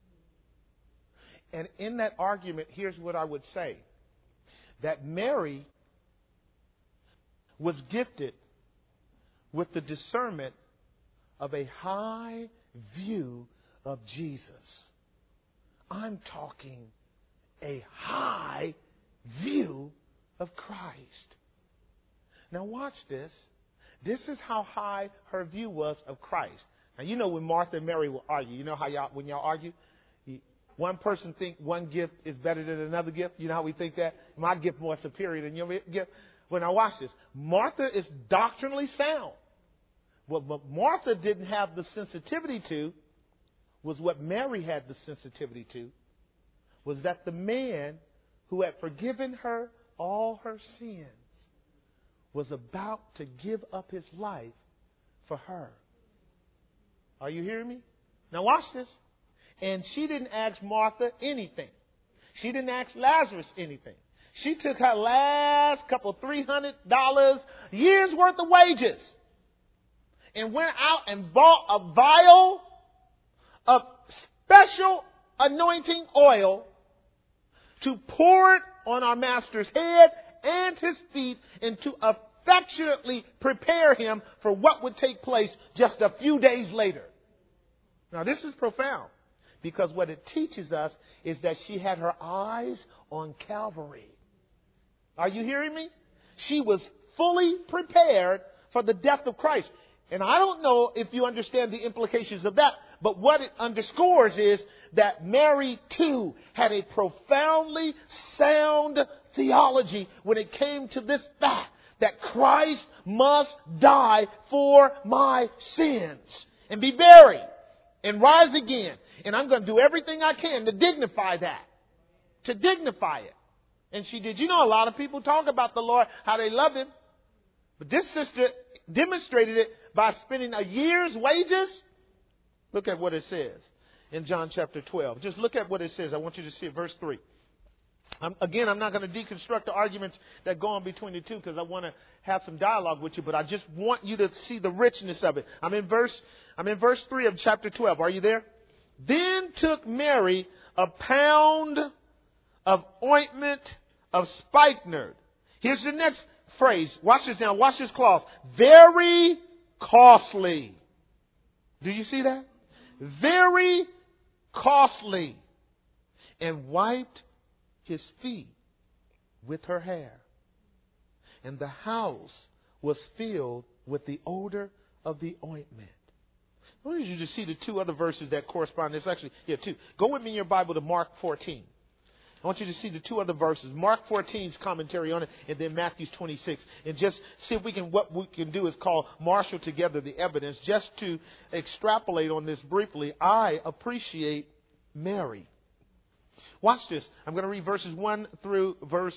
And in that argument, here's what I would say. That Mary was gifted with the discernment of a high view of Jesus. I'm talking a high view of Christ. Now watch this. This is how high her view was of Christ. Now you know when Martha and Mary will argue. You know how when y'all argue, one person think one gift is better than another gift. You know how we think that? My gift more superior than your gift. Well, now watch this. Martha is doctrinally sound. What Martha didn't have the sensitivity to was what Mary had the sensitivity to, was that the man who had forgiven her all her sins was about to give up his life for her. Are you hearing me? Now watch this. And she didn't ask Martha anything. She didn't ask Lazarus anything. She took her last couple $300, years worth of wages, and went out and bought a vial of special anointing oil to pour it on our master's head and his feet and to affectionately prepare him for what would take place just a few days later. Now, this is profound because what it teaches us is that she had her eyes on Calvary. Are you hearing me? She was fully prepared for the death of Christ. And I don't know if you understand the implications of that, but what it underscores is that Mary, too, had a profoundly sound theology when it came to this fact that Christ must die for my sins and be buried and rise again. And I'm going to do everything I can to dignify that, to dignify it. And she did. You know, a lot of people talk about the Lord, how they love him. But this sister demonstrated it by spending a year's wages. Look at what it says in John chapter 12. Just look at what it says. I want you to see it, verse 3. I'm not going to deconstruct the arguments that go on between the two because I want to have some dialogue with you, but I just want you to see the richness of it. I'm in verse 3 of chapter 12. Are you there? Then took Mary a pound of ointment of spikenard. Here's the next phrase. Watch this now. Watch this clause. Very costly. Do you see that? Very costly. And wiped his feet with her hair. And the house was filled with the odor of the ointment. I want you to see the two other verses that correspond. There's actually, two. Go with me in your Bible to Mark 14. I want you to see the two other verses. Mark 14's commentary on it, and then Matthew 26. And just see if what we can do is marshal together the evidence. Just to extrapolate on this briefly, I appreciate Mary. Watch this. I'm going to read verses 1 through verse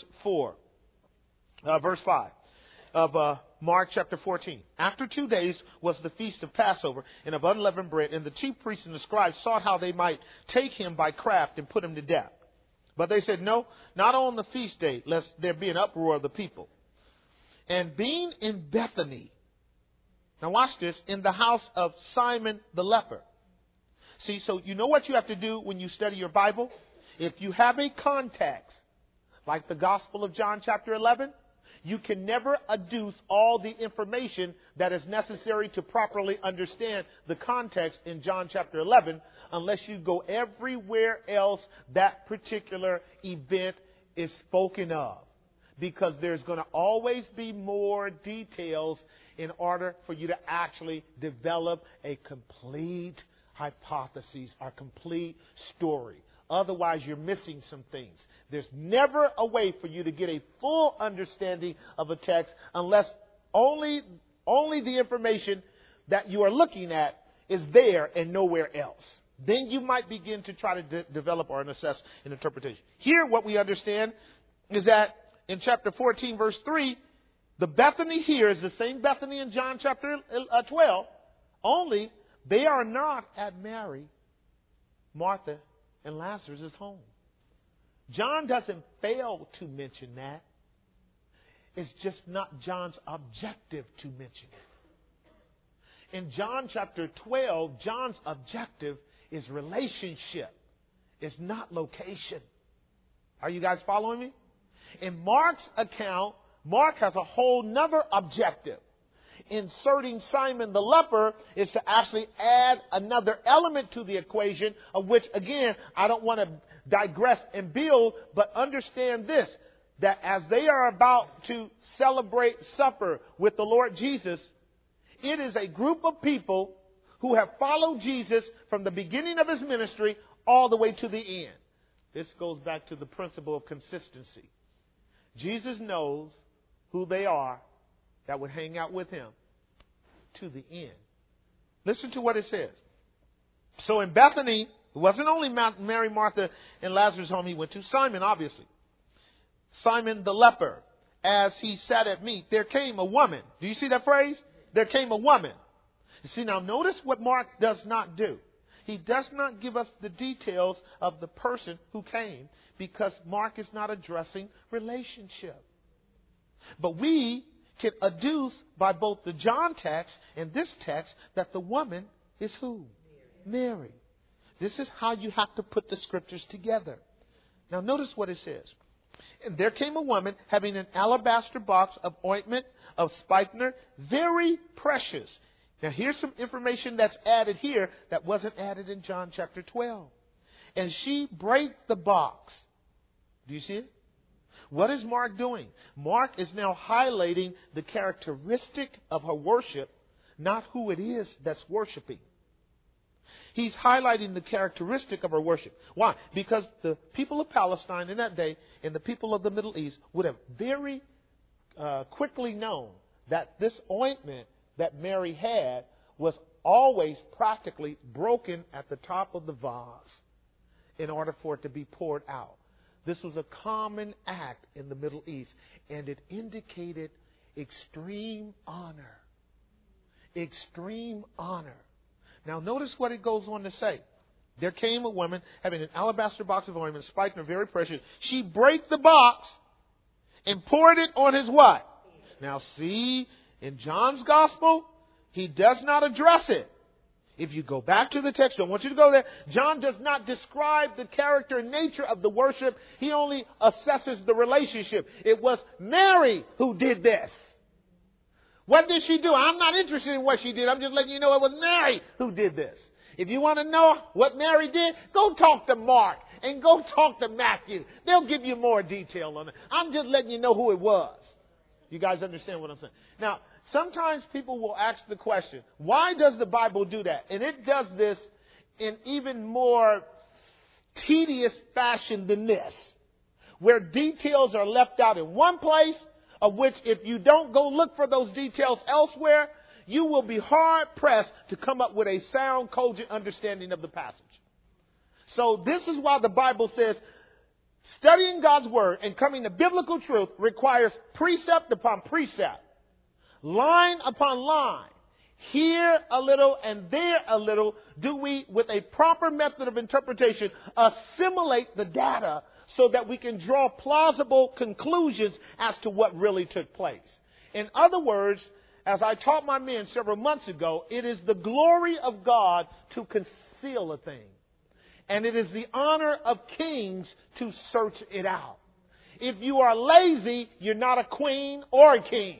5 of Mark chapter 14. After 2 days was the feast of Passover and of unleavened bread, and the chief priests and the scribes sought how they might take him by craft and put him to death. But they said, no, not on the feast day, lest there be an uproar of the people. And being in Bethany, now watch this, in the house of Simon the leper. See, so you know what you have to do when you study your Bible? If you have a context, like the Gospel of John chapter 11, you can never adduce all the information that is necessary to properly understand the context in John chapter 11 unless you go everywhere else that particular event is spoken of. Because there's going to always be more details in order for you to actually develop a complete hypothesis or complete story. Otherwise, you're missing some things. There's never a way for you to get a full understanding of a text unless only the information that you are looking at is there and nowhere else. Then you might begin to try to develop or assess an interpretation. Here, what we understand is that in chapter 14, verse 3, the Bethany here is the same Bethany in John chapter 12, only they are not at Mary, Martha, and Lazarus' home. John doesn't fail to mention that. It's just not John's objective to mention it. In John chapter 12, John's objective is relationship. It's not location. Are you guys following me? In Mark's account, Mark has a whole nother objective. Inserting Simon the leper is to actually add another element to the equation, of which, again, I don't want to digress and build, but understand this, that as they are about to celebrate supper with the Lord Jesus, it is a group of people who have followed Jesus from the beginning of his ministry all the way to the end. This goes back to the principle of consistency. Jesus knows who they are that would hang out with him to the end. Listen to what it says. So in Bethany, it wasn't only Mary, Martha, and Lazarus' home he went to. Simon, obviously. Simon the leper. As he sat at meat, there came a woman. Do you see that phrase? There came a woman. You see, now notice what Mark does not do. He does not give us the details of the person who came because Mark is not addressing relationship. But we can adduce by both the John text and this text that the woman is who? Mary. This is how you have to put the scriptures together. Now notice what it says. And there came a woman having an alabaster box of ointment of spikenard, very precious. Now here's some information that's added here that wasn't added in John chapter 12. And she brake the box. Do you see it? What is Mark doing? Mark is now highlighting the characteristic of her worship, not who it is that's worshiping. He's highlighting the characteristic of her worship. Why? Because the people of Palestine in that day and the people of the Middle East would have very quickly known that this ointment that Mary had was always practically broken at the top of the vase in order for it to be poured out. This was a common act in the Middle East, and it indicated extreme honor. Extreme honor. Now notice what it goes on to say. There came a woman having an alabaster box of ointment, spikenard, very precious. She brake the box and poured it on his what? Now see, in John's gospel, he does not address it. If you go back to the text, I don't want you to go there. John does not describe the character and nature of the worship. He only assesses the relationship. It was Mary who did this. What did she do? I'm not interested in what she did. I'm just letting you know it was Mary who did this. If you want to know what Mary did, go talk to Mark and go talk to Matthew. They'll give you more detail on it. I'm just letting you know who it was. You guys understand what I'm saying? Now, sometimes people will ask the question, why does the Bible do that? And it does this in even more tedious fashion than this, where details are left out in one place, of which if you don't go look for those details elsewhere, you will be hard-pressed to come up with a sound, cogent understanding of the passage. So this is why the Bible says studying God's Word and coming to biblical truth requires precept upon precept, line upon line. Here a little and there a little, do we, with a proper method of interpretation, assimilate the data so that we can draw plausible conclusions as to what really took place. In other words, as I taught my men several months ago, it is the glory of God to conceal a thing. And it is the honor of kings to search it out. If you are lazy, you're not a queen or a king.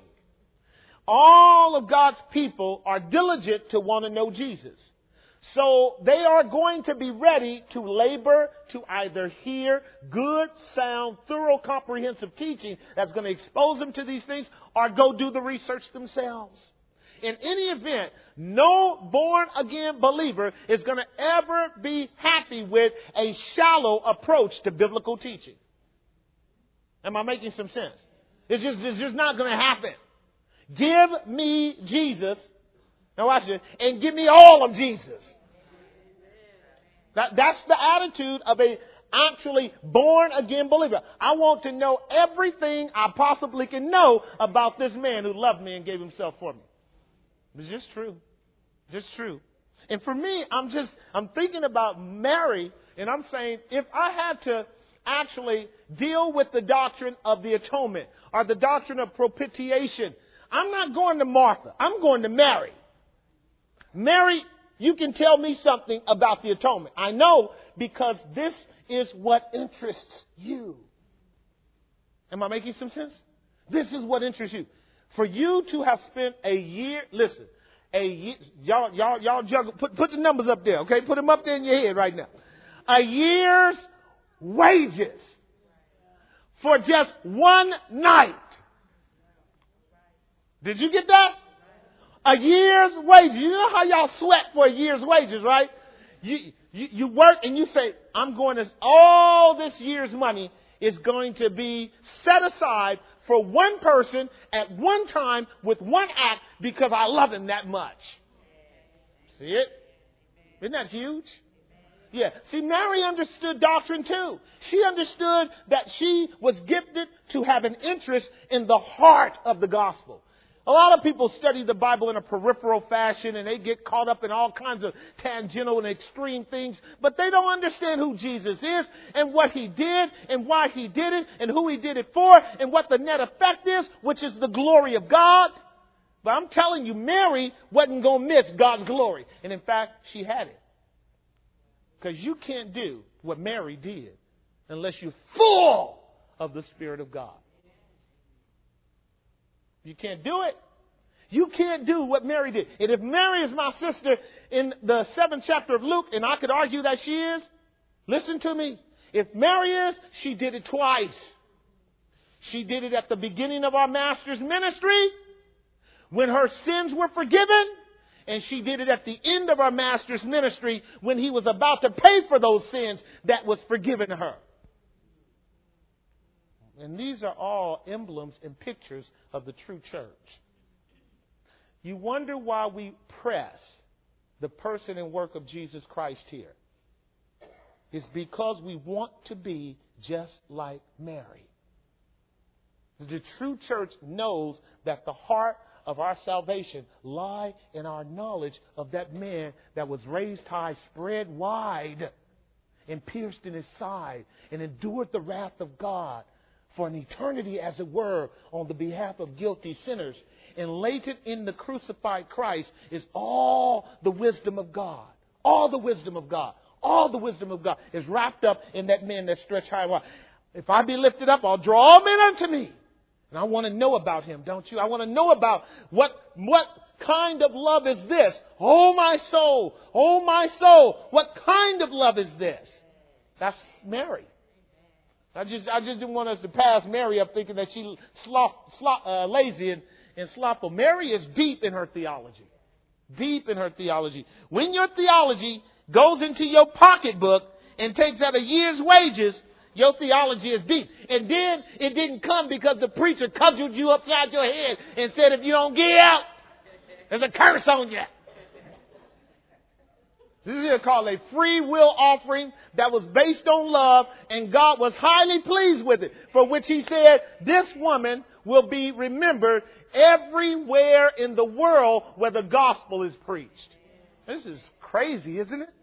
All of God's people are diligent to want to know Jesus. So they are going to be ready to labor to either hear good, sound, thorough, comprehensive teaching that's going to expose them to these things, or go do the research themselves. In any event, no born-again believer is going to ever be happy with a shallow approach to biblical teaching. Am I making some sense? It's just not going to happen. Give me Jesus. Now watch this. And give me all of Jesus. That's the attitude of a actually born-again believer. I want to know everything I possibly can know about this man who loved me and gave himself for me. It's just true. Just true. And for me, I'm thinking about Mary, and I'm saying, if I had to actually deal with the doctrine of the atonement or the doctrine of propitiation, I'm not going to Martha. I'm going to Mary. Mary, you can tell me something about the atonement. I know, because this is what interests you. Am I making some sense? This is what interests you. For you to have spent a year, listen, a year, y'all juggle, put the numbers up there, okay? Put them up there in your head right now. A year's wages for just one night. Did you get that? A year's wages. You know how y'all sweat for a year's wages, right? You work and you say, all this year's money is going to be set aside for one person at one time with one act because I love him that much. See it? Isn't that huge? Yeah. See, Mary understood doctrine too. She understood that she was gifted to have an interest in the heart of the gospel. A lot of people study the Bible in a peripheral fashion and they get caught up in all kinds of tangential and extreme things, but they don't understand who Jesus is and what he did and why he did it and who he did it for and what the net effect is, which is the glory of God. But I'm telling you, Mary wasn't going to miss God's glory. And in fact, she had it. Because you can't do what Mary did unless you're full of the Spirit of God. You can't do it. You can't do what Mary did. And if Mary is my sister in the 7th chapter of Luke, and I could argue that she is, listen to me. If Mary is, she did it twice. She did it at the beginning of our Master's ministry when her sins were forgiven. And she did it at the end of our Master's ministry when he was about to pay for those sins that was forgiven her. And these are all emblems and pictures of the true church. You wonder why we press the person and work of Jesus Christ here. It's because we want to be just like Mary. The true church knows that the heart of our salvation lie in our knowledge of that man that was raised high, spread wide, and pierced in his side, and endured the wrath of God for an eternity, as it were, on the behalf of guilty sinners. And latent in the crucified Christ is all the wisdom of God. All the wisdom of God. All the wisdom of God is wrapped up in that man that stretched high and wide. If I be lifted up, I'll draw all men unto me. And I want to know about him, don't you? I want to know about what kind of love is this? Oh, my soul. Oh, my soul. What kind of love is this? That's Mary. I just didn't want us to pass Mary up thinking that she's lazy and slothful. Mary is deep in her theology. Deep in her theology. When your theology goes into your pocketbook and takes out a year's wages, your theology is deep. And then it didn't come because the preacher cudgeled you upside your head and said, if you don't get out, there's a curse on you. This is called a free will offering that was based on love, and God was highly pleased with it, for which he said, this woman will be remembered everywhere in the world where the gospel is preached. This is crazy, isn't it?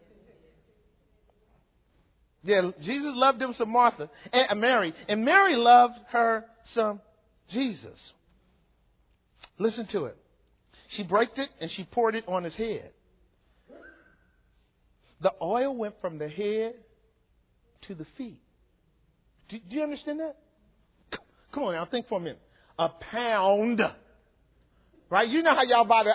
Yeah, Jesus loved him some Martha and Mary, and Mary loved her some Jesus. Listen to it. She broke it and she poured it on his head. The oil went from the head to the feet. Do you understand that? Come on now, think for a minute. A pound, right? You know how y'all buy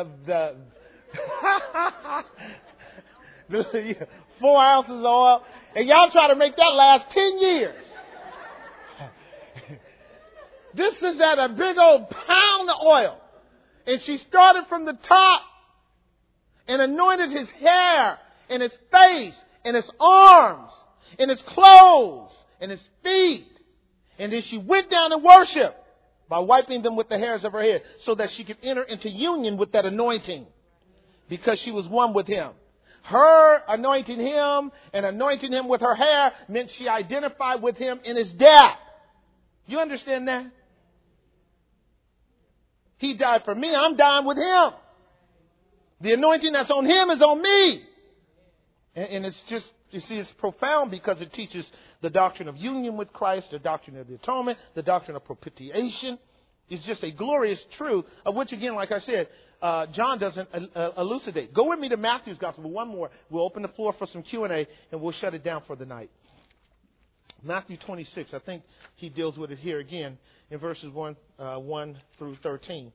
the 4 ounces of oil, and y'all try to make that last 10 years. This is at a big old pound of oil. And she started from the top and anointed his hair and his face and his arms and his clothes and his feet. And then she went down and worshiped by wiping them with the hairs of her head so that she could enter into union with that anointing because she was one with him. Her anointing him and anointing him with her hair meant she identified with him in his death. You understand that? He died for me. I'm dying with him. The anointing that's on him is on me. And it's just, you see, it's profound because it teaches the doctrine of union with Christ, the doctrine of the atonement, the doctrine of propitiation. It's just a glorious truth of which, again, like I said, John doesn't elucidate. Go with me to Matthew's gospel. One more. We'll open the floor for some Q&A and we'll shut it down for the night. Matthew 26. I think he deals with it here again in verses 1 through 13.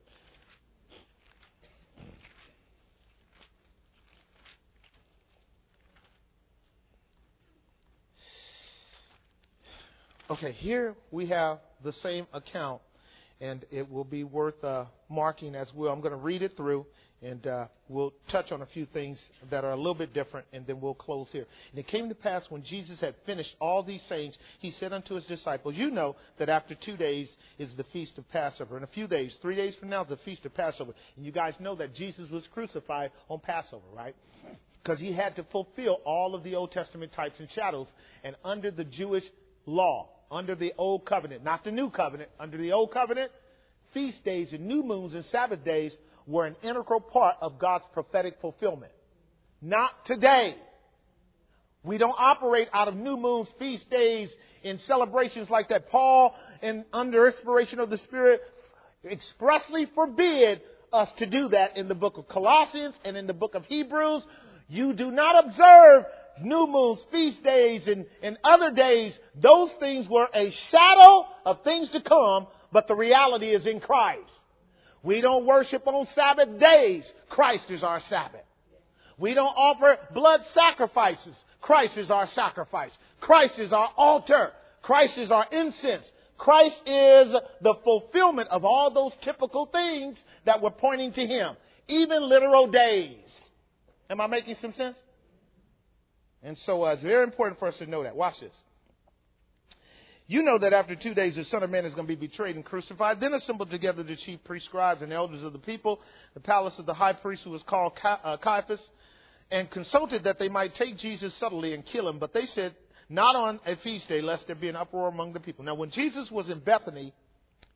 Okay, here we have the same account, and it will be worth marking as well. I'm going to read it through, and we'll touch on a few things that are a little bit different, and then we'll close here. And it came to pass when Jesus had finished all these sayings, he said unto his disciples, you know that after 2 days is the feast of Passover. In a few days, 3 days from now, is the feast of Passover. And you guys know that Jesus was crucified on Passover, right? Because he had to fulfill all of the Old Testament types and shadows. And under the Jewish law, under the old covenant, not the new covenant, under the old covenant, feast days and new moons and Sabbath days were an integral part of God's prophetic fulfillment. Not today. We don't operate out of new moons, feast days, and celebrations like that. Paul, under inspiration of the Spirit, expressly forbid us to do that in the book of Colossians and in the book of Hebrews. You do not observe new moons, feast days, and other days. Those things were a shadow of things to come, but the reality is in Christ. We don't worship on Sabbath days. Christ is our Sabbath. We don't offer blood sacrifices. Christ is our sacrifice. Christ is our altar. Christ is our incense. Christ is the fulfillment of all those typical things that were pointing to him. Even literal days. Am I making some sense? And so it's very important for us to know that. Watch this. You know that after 2 days the Son of Man is going to be betrayed and crucified. Then assembled together the chief priests, scribes, and elders of the people, the palace of the high priest who was called Caiaphas, and consulted that they might take Jesus subtly and kill him. But they said, not on a feast day, lest there be an uproar among the people. Now when Jesus was in Bethany,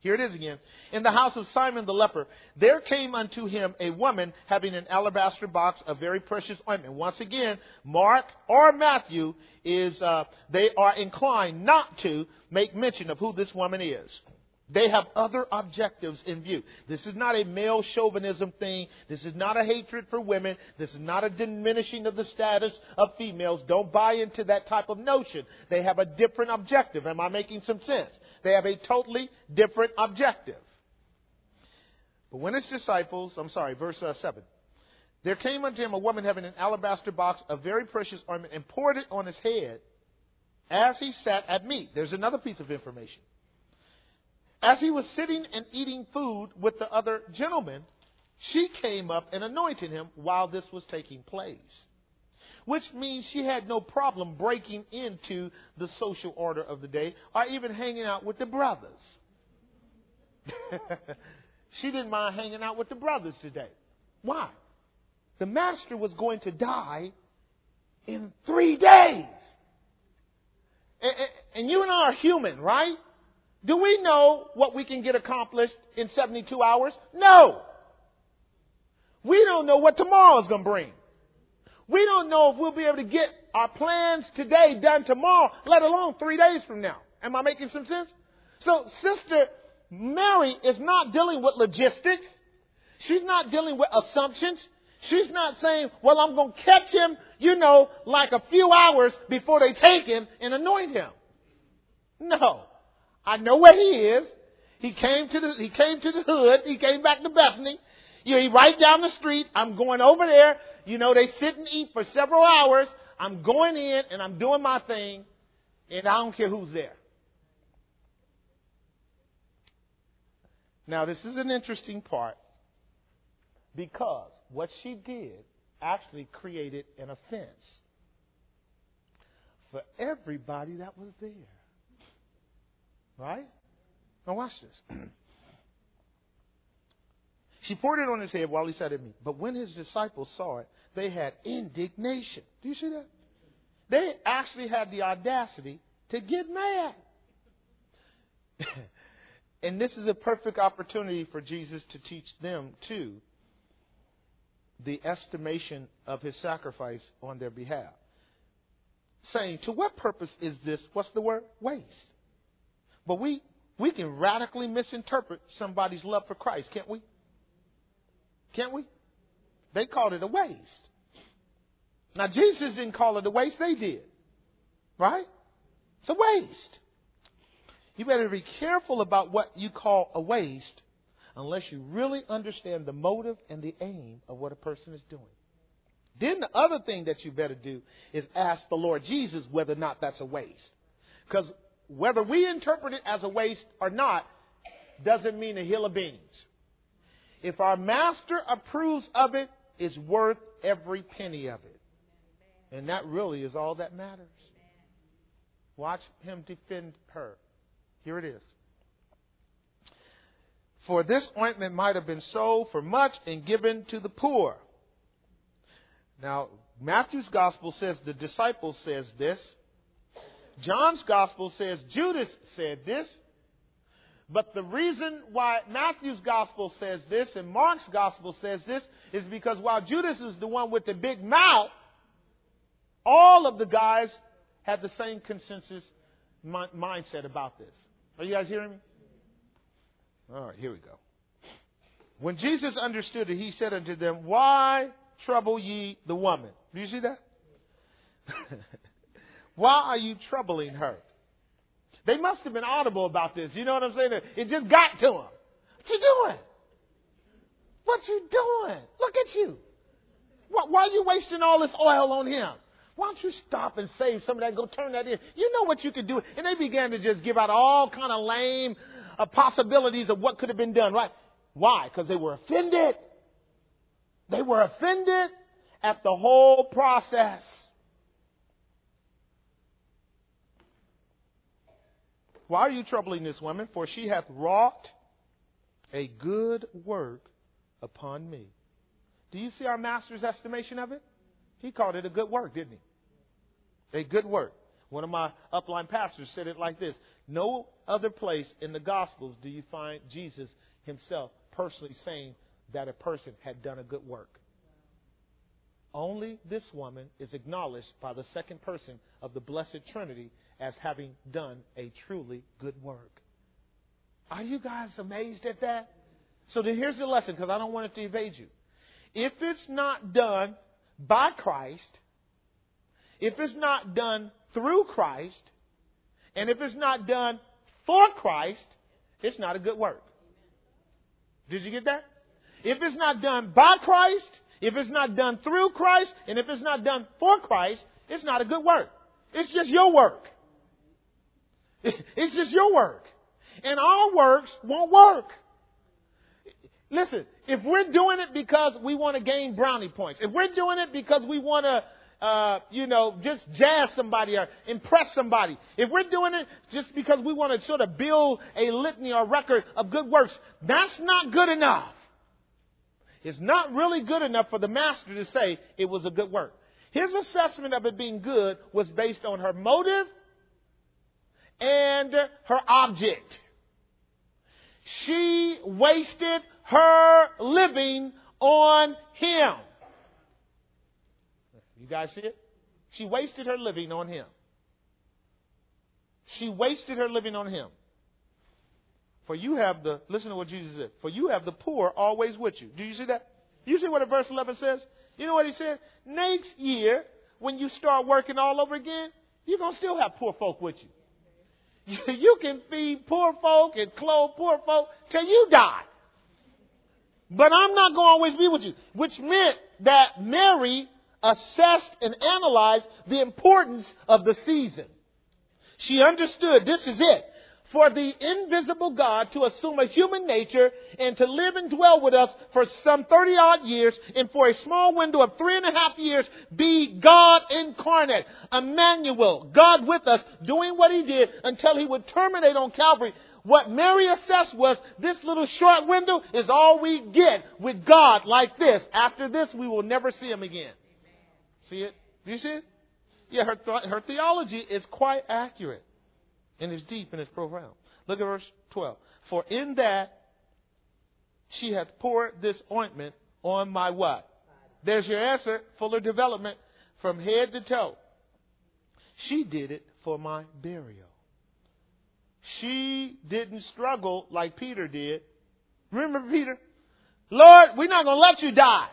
Here it is again. In the house of Simon the leper, there came unto him a woman having an alabaster box of very precious ointment. Once again, Mark or Matthew they are inclined not to make mention of who this woman is. They have other objectives in view. This is not a male chauvinism thing. This is not a hatred for women. This is not a diminishing of the status of females. Don't buy into that type of notion. They have a different objective. Am I making some sense? They have a totally different objective. But when his disciples, verse 7. There came unto him a woman having an alabaster box of very precious ointment and poured it on his head as he sat at meat. There's another piece of information. As he was sitting and eating food with the other gentlemen, she came up and anointed him while this was taking place. Which means she had no problem breaking into the social order of the day or even hanging out with the brothers. She didn't mind hanging out with the brothers today. Why? The master was going to die in 3 days. And you and I are human, right? Do we know what we can get accomplished in 72 hours? No. We don't know what tomorrow is going to bring. We don't know if we'll be able to get our plans today done tomorrow, let alone 3 days from now. Am I making some sense? So Sister Mary is not dealing with logistics. She's not dealing with assumptions. She's not saying, well, I'm going to catch him, like a few hours before they take him and anoint him. No. I know where he is. He came to the hood. He came back to Bethany. He right down the street. I'm going over there. They sit and eat for several hours. I'm going in and I'm doing my thing. And I don't care who's there. Now, this is an interesting part because what she did actually created an offense for everybody that was there. Right? Now watch this. She poured it on his head while he sat at meat. But when his disciples saw it, they had indignation. Do you see that? They actually had the audacity to get mad. And this is a perfect opportunity for Jesus to teach them, too, the estimation of his sacrifice on their behalf. Saying, to what purpose is this, what's the word? Waste. But we can radically misinterpret somebody's love for Christ, can't we? Can't we? They called it a waste. Now, Jesus didn't call it a waste. They did. Right? It's a waste. You better be careful about what you call a waste unless you really understand the motive and the aim of what a person is doing. Then the other thing that you better do is ask the Lord Jesus whether or not that's a waste. Because whether we interpret it as a waste or not doesn't mean a hill of beans. If our master approves of it, it's worth every penny of it. And that really is all that matters. Watch him defend her. Here it is. For this ointment might have been sold for much and given to the poor. Now, Matthew's gospel says the disciple says this. John's gospel says Judas said this. But the reason why Matthew's gospel says this and Mark's gospel says this is because while Judas is the one with the big mouth, all of the guys had the same consensus mindset about this. Are you guys hearing me? All right, here we go. When Jesus understood it, he said unto them, why trouble ye the woman? Do you see that? Why are you troubling her? They must have been audible about this. You know what I'm saying? It just got to them. What you doing? What you doing? Look at you. Why are you wasting all this oil on him? Why don't you stop and save some of that and go turn that in? You know what you could do. And they began to just give out all kind of lame possibilities of what could have been done, right? Why? Because they were offended. They were offended at the whole process. Why are you troubling this woman? For she hath wrought a good work upon me. Do you see our master's estimation of it? He called it a good work, didn't he? A good work. One of my upline pastors said it like this: no other place in the Gospels do you find Jesus himself personally saying that a person had done a good work. Only this woman is acknowledged by the second person of the Blessed Trinity as having done a truly good work. Are you guys amazed at that? So then here's the lesson, because I don't want it to evade you. If it's not done by Christ, if it's not done through Christ, and if it's not done for Christ, it's not a good work. Did you get that? If it's not done by Christ, if it's not done through Christ, and if it's not done for Christ, it's not a good work. It's just your work. It's just your work. And our works won't work. Listen, if we're doing it because we want to gain brownie points, if we're doing it because we want to, just jazz somebody or impress somebody, if we're doing it just because we want to sort of build a litany or record of good works, that's not good enough. It's not really good enough for the master to say it was a good work. His assessment of it being good was based on her motive and her object. She wasted her living on him. You guys see it? She wasted her living on him. She wasted her living on him. For you have listen to what Jesus said, for you have the poor always with you. Do you see that? You see what verse 11 says? You know what he said? Next year, when you start working all over again, you're going to still have poor folk with you. You can feed poor folk and clothe poor folk till you die. But I'm not going to always be with you. Which meant that Mary assessed and analyzed the importance of the season. She understood this is it. For the invisible God to assume a human nature and to live and dwell with us for some 30-odd years, and for a small window of 3.5 years be God incarnate, Emmanuel, God with us, doing what he did until he would terminate on Calvary. What Mary assessed was this little short window is all we get with God like this. After this, we will never see him again. See it? Do you see it? Yeah, her theology is quite accurate. And it's deep and it's profound. Look at verse 12. For in that she hath poured this ointment on my what? There's your answer. Fuller development from head to toe. She did it for my burial. She didn't struggle like Peter did. Remember Peter? Lord, we're not going to let you die.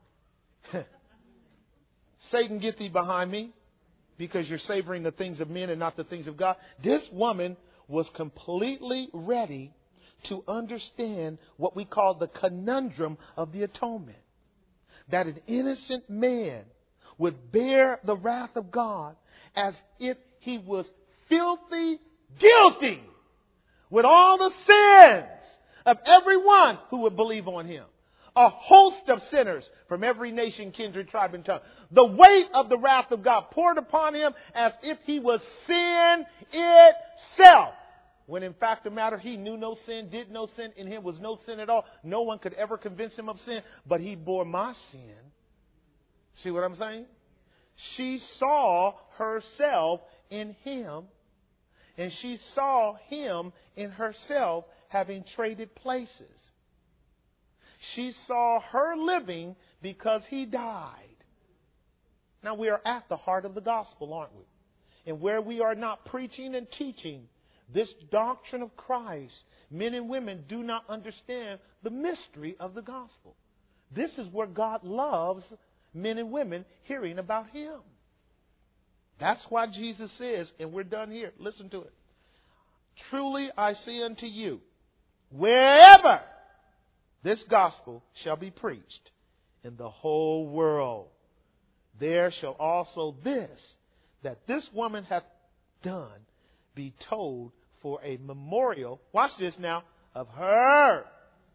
Satan, get thee behind me, because you're savoring the things of men and not the things of God. This woman was completely ready to understand what we call the conundrum of the atonement. That an innocent man would bear the wrath of God as if he was filthy guilty with all the sins of everyone who would believe on him. A host of sinners from every nation, kindred, tribe, and tongue. The weight of the wrath of God poured upon him as if he was sin itself. When in fact the matter, he knew no sin, did no sin. In him was no sin at all. No one could ever convince him of sin, but he bore my sin. See what I'm saying? She saw herself in him, and she saw him in herself, having traded places. She saw her living because he died. Now we are at the heart of the gospel, aren't we? And where we are not preaching and teaching this doctrine of Christ, men and women do not understand the mystery of the gospel. This is where God loves men and women hearing about him. That's why Jesus says, and we're done here, listen to it. Truly I say unto you, wherever this gospel shall be preached in the whole world, there shall also this, that this woman hath done, be told for a memorial, watch this now, of her.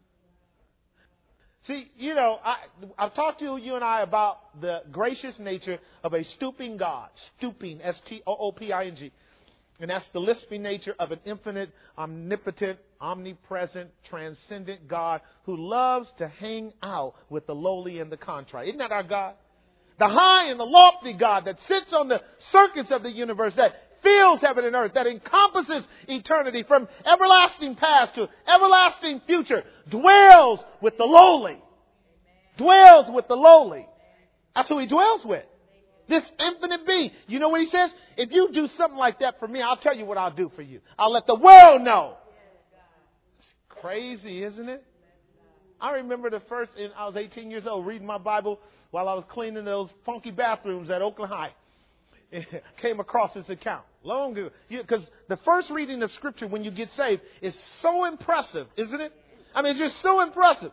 See, I've talked to you and I about the gracious nature of a stooping God. Stooping, S-T-O-O-P-I-N-G. And that's the lisping nature of an infinite, omnipotent, omnipresent, transcendent God who loves to hang out with the lowly and the contrite. Isn't that our God? The high and the lofty God that sits on the circuits of the universe, that fills heaven and earth, that encompasses eternity from everlasting past to everlasting future, dwells with the lowly. Dwells with the lowly. That's who he dwells with. This infinite being. You know what he says? If you do something like that for me, I'll tell you what I'll do for you. I'll let the world know. It's crazy, isn't it? I remember I was 18 years old, reading my Bible while I was cleaning those funky bathrooms at Oakland High. Came across this account long ago. Because the first reading of Scripture when you get saved is so impressive, isn't it? I mean, it's just so impressive.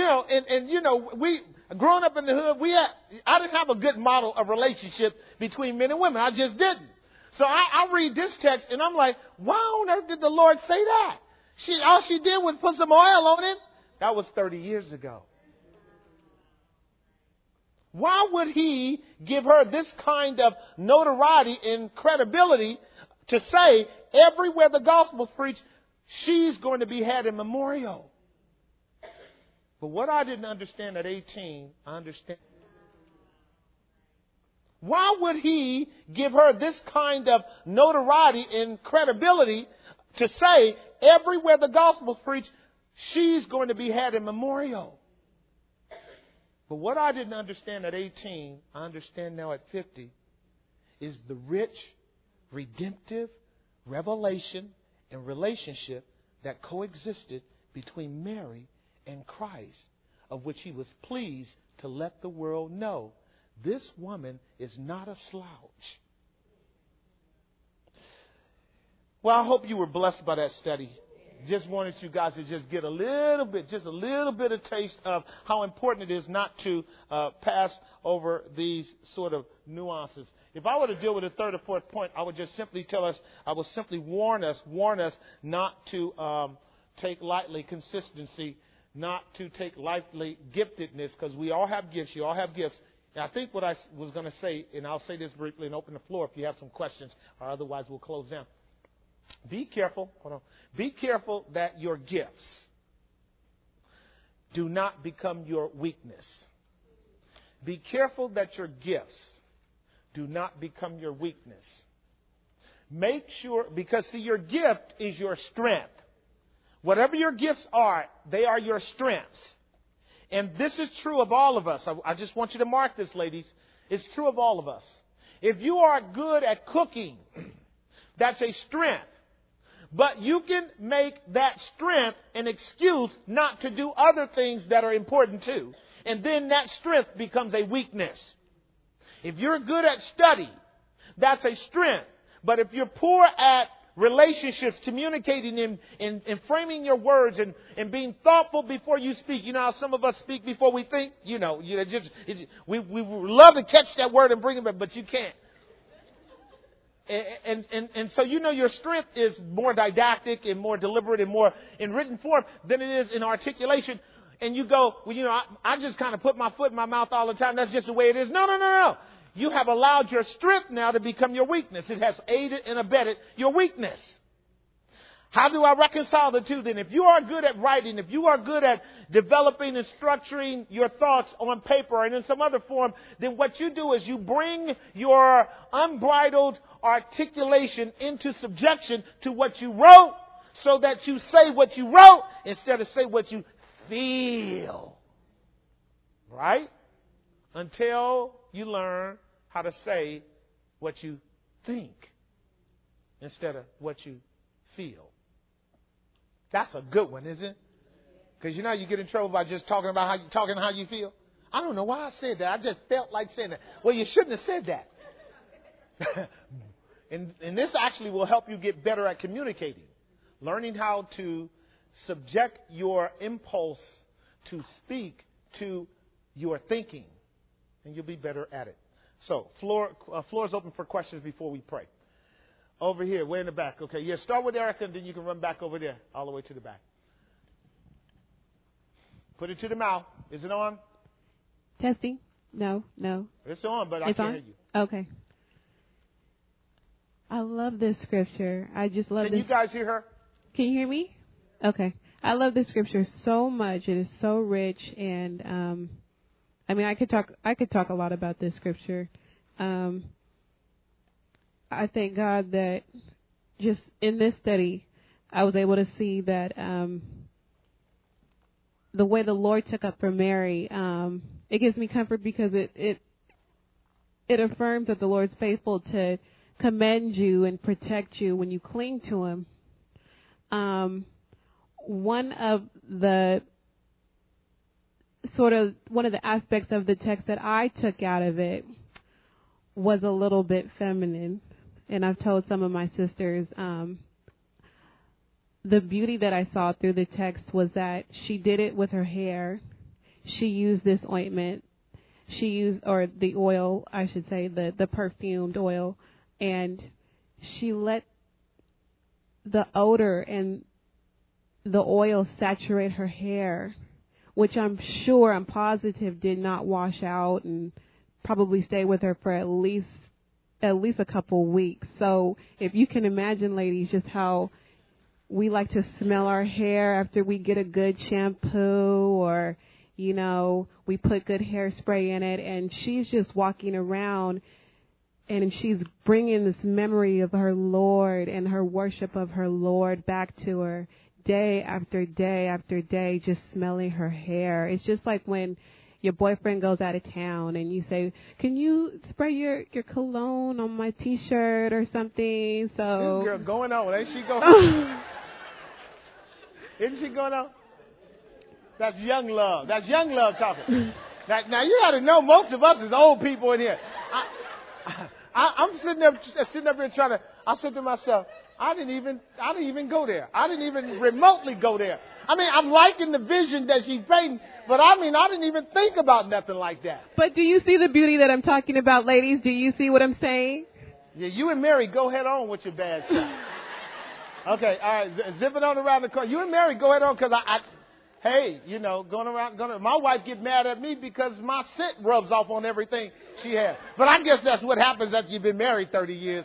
Growing up in the hood, I didn't have a good model of relationship between men and women. I just didn't. So I read this text and I'm like, why on earth did the Lord say that? All she did was put some oil on it. That was 30 years ago. Why would he give her this kind of notoriety and credibility to say everywhere the gospel's preached, she's going to be had in memorial? But what I didn't understand at 18, I understand. Why would he give her this kind of notoriety and credibility to say everywhere the gospel's preached, she's going to be had in memorial? But what I didn't understand at 18, I understand now at 50, is the rich, redemptive revelation and relationship that coexisted between Mary and Christ, of which he was pleased to let the world know. This woman is not a slouch. Well, I hope you were blessed by that study. Just wanted you guys to just get a little bit of taste of how important it is not to pass over these sort of nuances. If I were to deal with a third or fourth point, I would just simply warn us not to take lightly consistency, not to take lightly giftedness, because we all have gifts. You all have gifts. And I think what I was going to say, and I'll say this briefly and open the floor if you have some questions, or otherwise we'll close down. Be careful. Hold on. Be careful that your gifts do not become your weakness. Be careful that your gifts do not become your weakness. Make sure, because see, your gift is your strength. Whatever your gifts are, they are your strengths. And this is true of all of us. I just want you to mark this, ladies. It's true of all of us. If you are good at cooking, that's a strength. But you can make that strength an excuse not to do other things that are important too. And then that strength becomes a weakness. If you're good at study, that's a strength. But if you're poor at relationships, communicating and framing your words and being thoughtful before you speak. You know how some of us speak before we think? We love to catch that word and bring it back, but you can't. And so your strength is more didactic and more deliberate and more in written form than it is in articulation. And you go, I just kind of put my foot in my mouth all the time. That's just the way it is. No. You have allowed your strength now to become your weakness. It has aided and abetted your weakness. How do I reconcile the two then? If you are good at writing, if you are good at developing and structuring your thoughts on paper and in some other form, then what you do is you bring your unbridled articulation into subjection to what you wrote so that you say what you wrote instead of say what you feel. Right? Until you learn how to say what you think instead of what you feel. That's a good one, isn't it? Because you get in trouble by just talking about how you feel. I don't know why I said that. I just felt like saying that. Well, you shouldn't have said that. and this actually will help you get better at communicating. Learning how to subject your impulse to speak to your thinking. And you'll be better at it. So, floor is open for questions before we pray. Over here, way in the back. Okay, yeah, start with Erica, and then you can run back over there, all the way to the back. Put it to the mouth. Is it on?
Testing? No.
It's on, but I can't hear you.
Okay. I love this scripture. I just love this.
Can you guys hear her?
Can you hear me? Okay. I love this scripture so much. It is so rich, and I could talk a lot about this scripture. I thank God that just in this study, I was able to see that the way the Lord took up for Mary, it gives me comfort because it affirms that the Lord's faithful to commend you and protect you when you cling to Him. One of the aspects of the text that I took out of it was a little bit feminine, and I've told some of my sisters. The beauty that I saw through the text was that she did it with her hair. She used this ointment. Or the oil, I should say, the perfumed oil. And she let the odor and the oil saturate her hair, which I'm positive did not wash out and probably stay with her for at least a couple weeks. So if you can imagine, ladies, just how we like to smell our hair after we get a good shampoo or, we put good hairspray in it. And she's just walking around and she's bringing this memory of her Lord and her worship of her Lord back to her day after day after day, just smelling her hair. It's just like when your boyfriend goes out of town and you say, can you spray your cologne on my T-shirt or something? So
this girl going on, ain't she going? Isn't she going on? That's young love. That's young love talking. Now you got to know most of us is old people in here. I'm sitting up here trying to. I said to myself, I didn't even go there. I didn't even remotely go there. I mean, I'm liking the vision that she's painting, but I didn't even think about nothing like that.
But do you see the beauty that I'm talking about, ladies? Do you see what I'm saying?
Yeah, you and Mary go head on with your bad stuff. Okay, all right, zip it on around the corner. You and Mary go head on because going around. My wife get mad at me because my scent rubs off on everything she has. But I guess that's what happens after you've been married 30 years.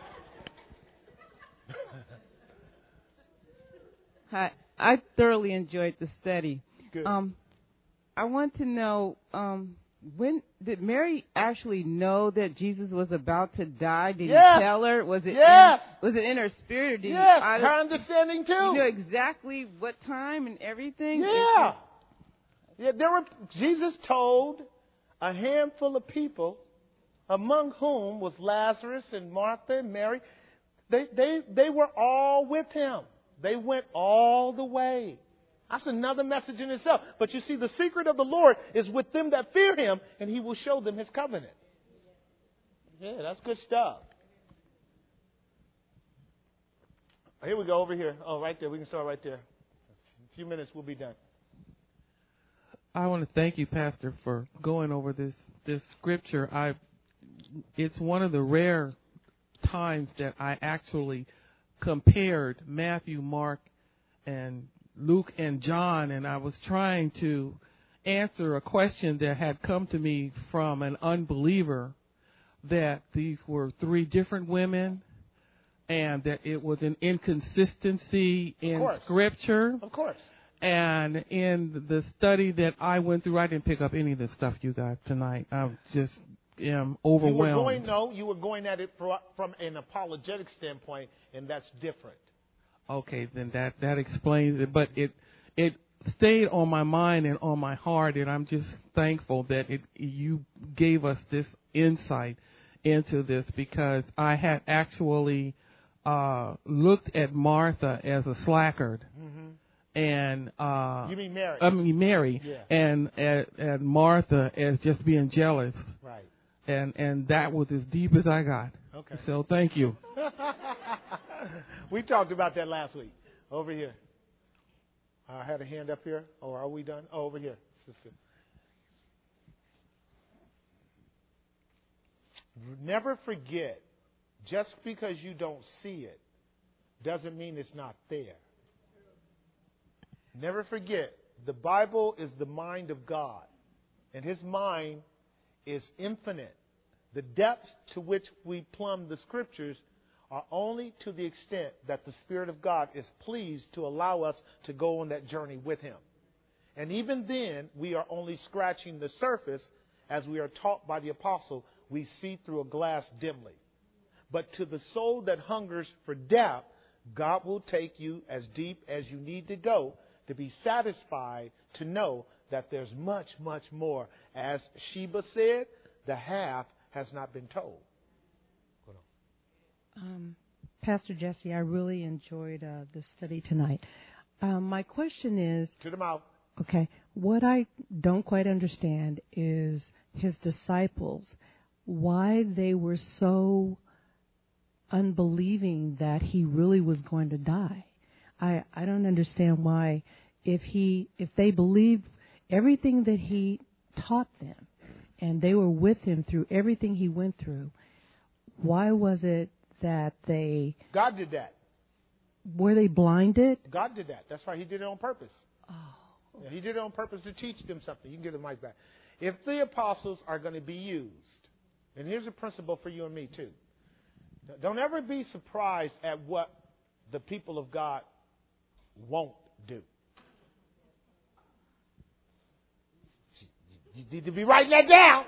Hi, I thoroughly enjoyed the study.
Good.
I want to know, when did Mary actually know that Jesus was about to die? Did
Yes.
He tell her? Was it in her spirit? Or did
yes, her understanding too.
You know exactly what time and everything?
Yeah. Jesus told a handful of people, among whom was Lazarus and Martha and Mary. They were all with him. They went all the way. That's another message in itself. But you see, the secret of the Lord is with them that fear him, and he will show them his covenant. Yeah, that's good stuff. Here we go over here. Oh, right there. We can start right there. A few minutes, we'll be done.
I want to thank you, Pastor, for going over this scripture. It's one of the rare times that I actually compared Matthew, Mark, and Luke and John, and I was trying to answer a question that had come to me from an unbeliever, that these were three different women and that it was an inconsistency in Scripture.
Of course.
And in the study that I went through, I didn't pick up any of the stuff you got tonight. I just am overwhelmed.
You were going at it from an apologetic standpoint, and that's different.
Okay, then that explains it. But it stayed on my mind and on my heart, and I'm just thankful that you gave us this insight into this, because I had actually looked at Martha as a slackard.
Mm-hmm.
And
you mean Mary?
I mean Mary,
yeah.
and Martha as just being jealous.
Right.
And that was as deep as I got.
Okay.
So thank you.
We talked about that last week. Over here. I had a hand up here. Oh, are we done? Oh, over here, sister. Never forget, just because you don't see it doesn't mean it's not there. Never forget, the Bible is the mind of God, and his mind is infinite. The depths to which we plumb the Scriptures are only to the extent that the Spirit of God is pleased to allow us to go on that journey with him. And even then, we are only scratching the surface. As we are taught by the apostle, we see through a glass dimly. But to the soul that hungers for depth, God will take you as deep as you need to go to be satisfied to know that there's much, much more. As Sheba said, the half has not been told.
Pastor Jesse, I really enjoyed the study tonight. My question is...
To the mouth.
Okay. What I don't quite understand is his disciples, why they were so unbelieving that he really was going to die. I don't understand why, if they believed everything that he taught them and they were with him through everything he went through, why was it that they...
God did that.
Were they blinded?
God did that. That's right. He did it on purpose.
Oh.
Yeah, he did it on purpose to teach them something. You can get the mic back. If the apostles are going to be used, and here's a principle for you and me too. Don't ever be surprised at what the people of God won't do. You need to be writing that down.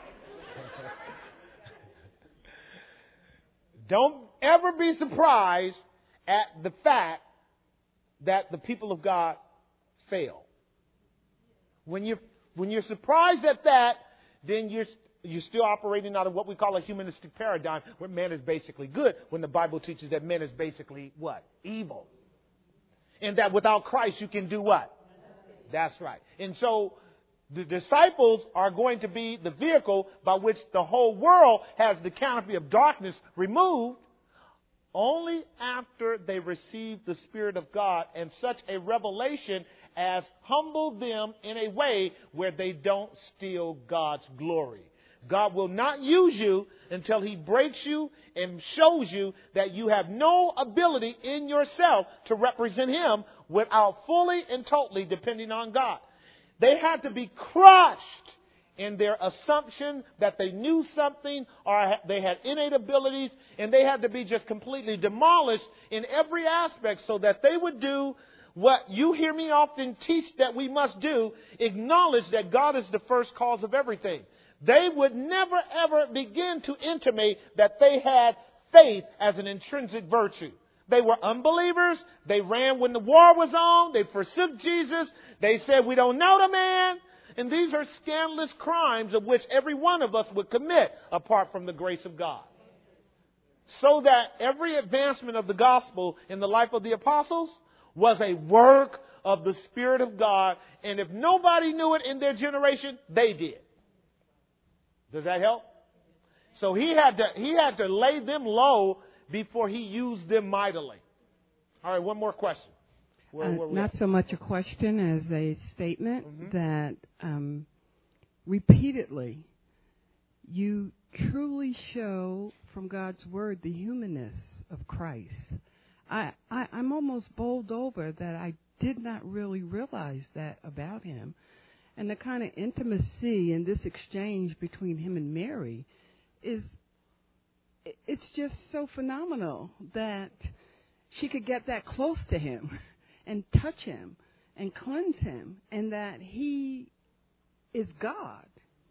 Don't ever be surprised at the fact that the people of God fail. When you're surprised at that, then you're still operating out of what we call a humanistic paradigm, where man is basically good, when the Bible teaches that man is basically what? Evil. And that without Christ you can do what? That's right. And so the disciples are going to be the vehicle by which the whole world has the canopy of darkness removed, only after they receive the Spirit of God and such a revelation as humble them in a way where they don't steal God's glory. God will not use you until He breaks you and shows you that you have no ability in yourself to represent Him without fully and totally depending on God. They had to be crushed in their assumption that they knew something or they had innate abilities, and they had to be just completely demolished in every aspect so that they would do what you hear me often teach that we must do: acknowledge that God is the first cause of everything. They would never ever begin to intimate that they had faith as an intrinsic virtue. They were unbelievers. They ran when the war was on. They forsook Jesus. They said, we don't know the man. And these are scandalous crimes of which every one of us would commit apart from the grace of God. So that every advancement of the gospel in the life of the apostles was a work of the Spirit of God. And if nobody knew it in their generation, they did. Does that help? So he had to lay them low before he used them mightily. All right, one more question.
Not so much a question as a statement that repeatedly you truly show from God's Word the humanness of Christ. I'm almost bowled over that I did not really realize that about Him. And the kind of intimacy in this exchange between Him and Mary it's just so phenomenal that she could get that close to Him and touch Him and cleanse Him, and that He is God.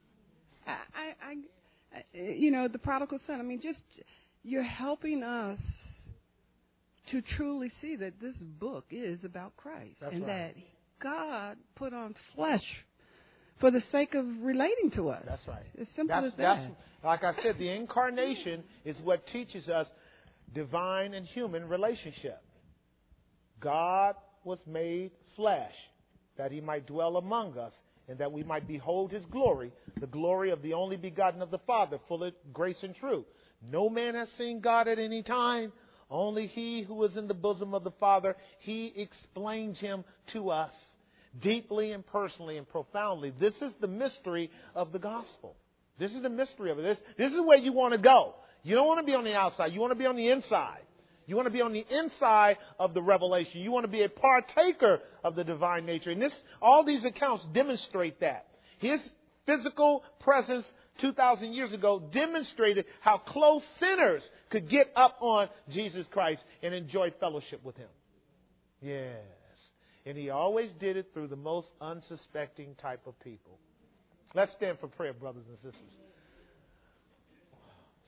The prodigal son, I mean, just you're helping us to truly see that this book is about Christ.
That's
and
right.
That God put on flesh for the sake of relating to us.
That's right.
As simple as that.
Like I said, the incarnation is what teaches us divine and human relationship. God was made flesh that He might dwell among us and that we might behold His glory, the glory of the only begotten of the Father, full of grace and truth. No man has seen God at any time. Only He who is in the bosom of the Father, He explains Him to us deeply and personally and profoundly. This is the mystery of the gospel. This is the mystery of it. This is where you want to go. You don't want to be on the outside. You want to be on the inside. You want to be on the inside of the revelation. You want to be a partaker of the divine nature. And all these accounts demonstrate that. His physical presence 2,000 years ago demonstrated how close sinners could get up on Jesus Christ and enjoy fellowship with Him. Yes. And He always did it through the most unsuspecting type of people. Let's stand for prayer, brothers and sisters.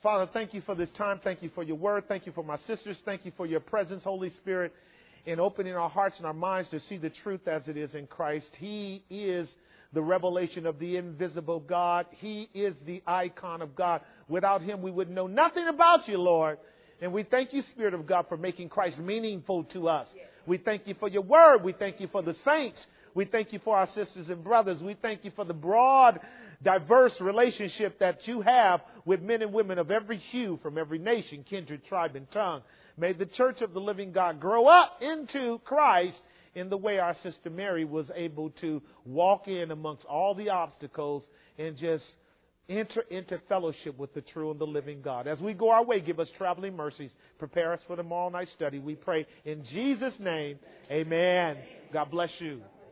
Father, thank you for this time. Thank you for your word. Thank you for my sisters. Thank you for your presence, Holy Spirit, in opening our hearts and our minds to see the truth as it is in Christ. He is the revelation of the invisible God. He is the icon of God. Without him, we would know nothing about you, Lord. And we thank you, Spirit of God, for making Christ meaningful to us. We thank you for your word. We thank you for the saints. We thank you for our sisters and brothers. We thank you for the broad, diverse relationship that you have with men and women of every hue, from every nation, kindred, tribe, and tongue. May the church of the living God grow up into Christ in the way our sister Mary was able to walk in amongst all the obstacles and just enter into fellowship with the true and the living God. As we go our way, give us traveling mercies. Prepare us for tomorrow night's study. We pray in Jesus' name. Amen. God bless you.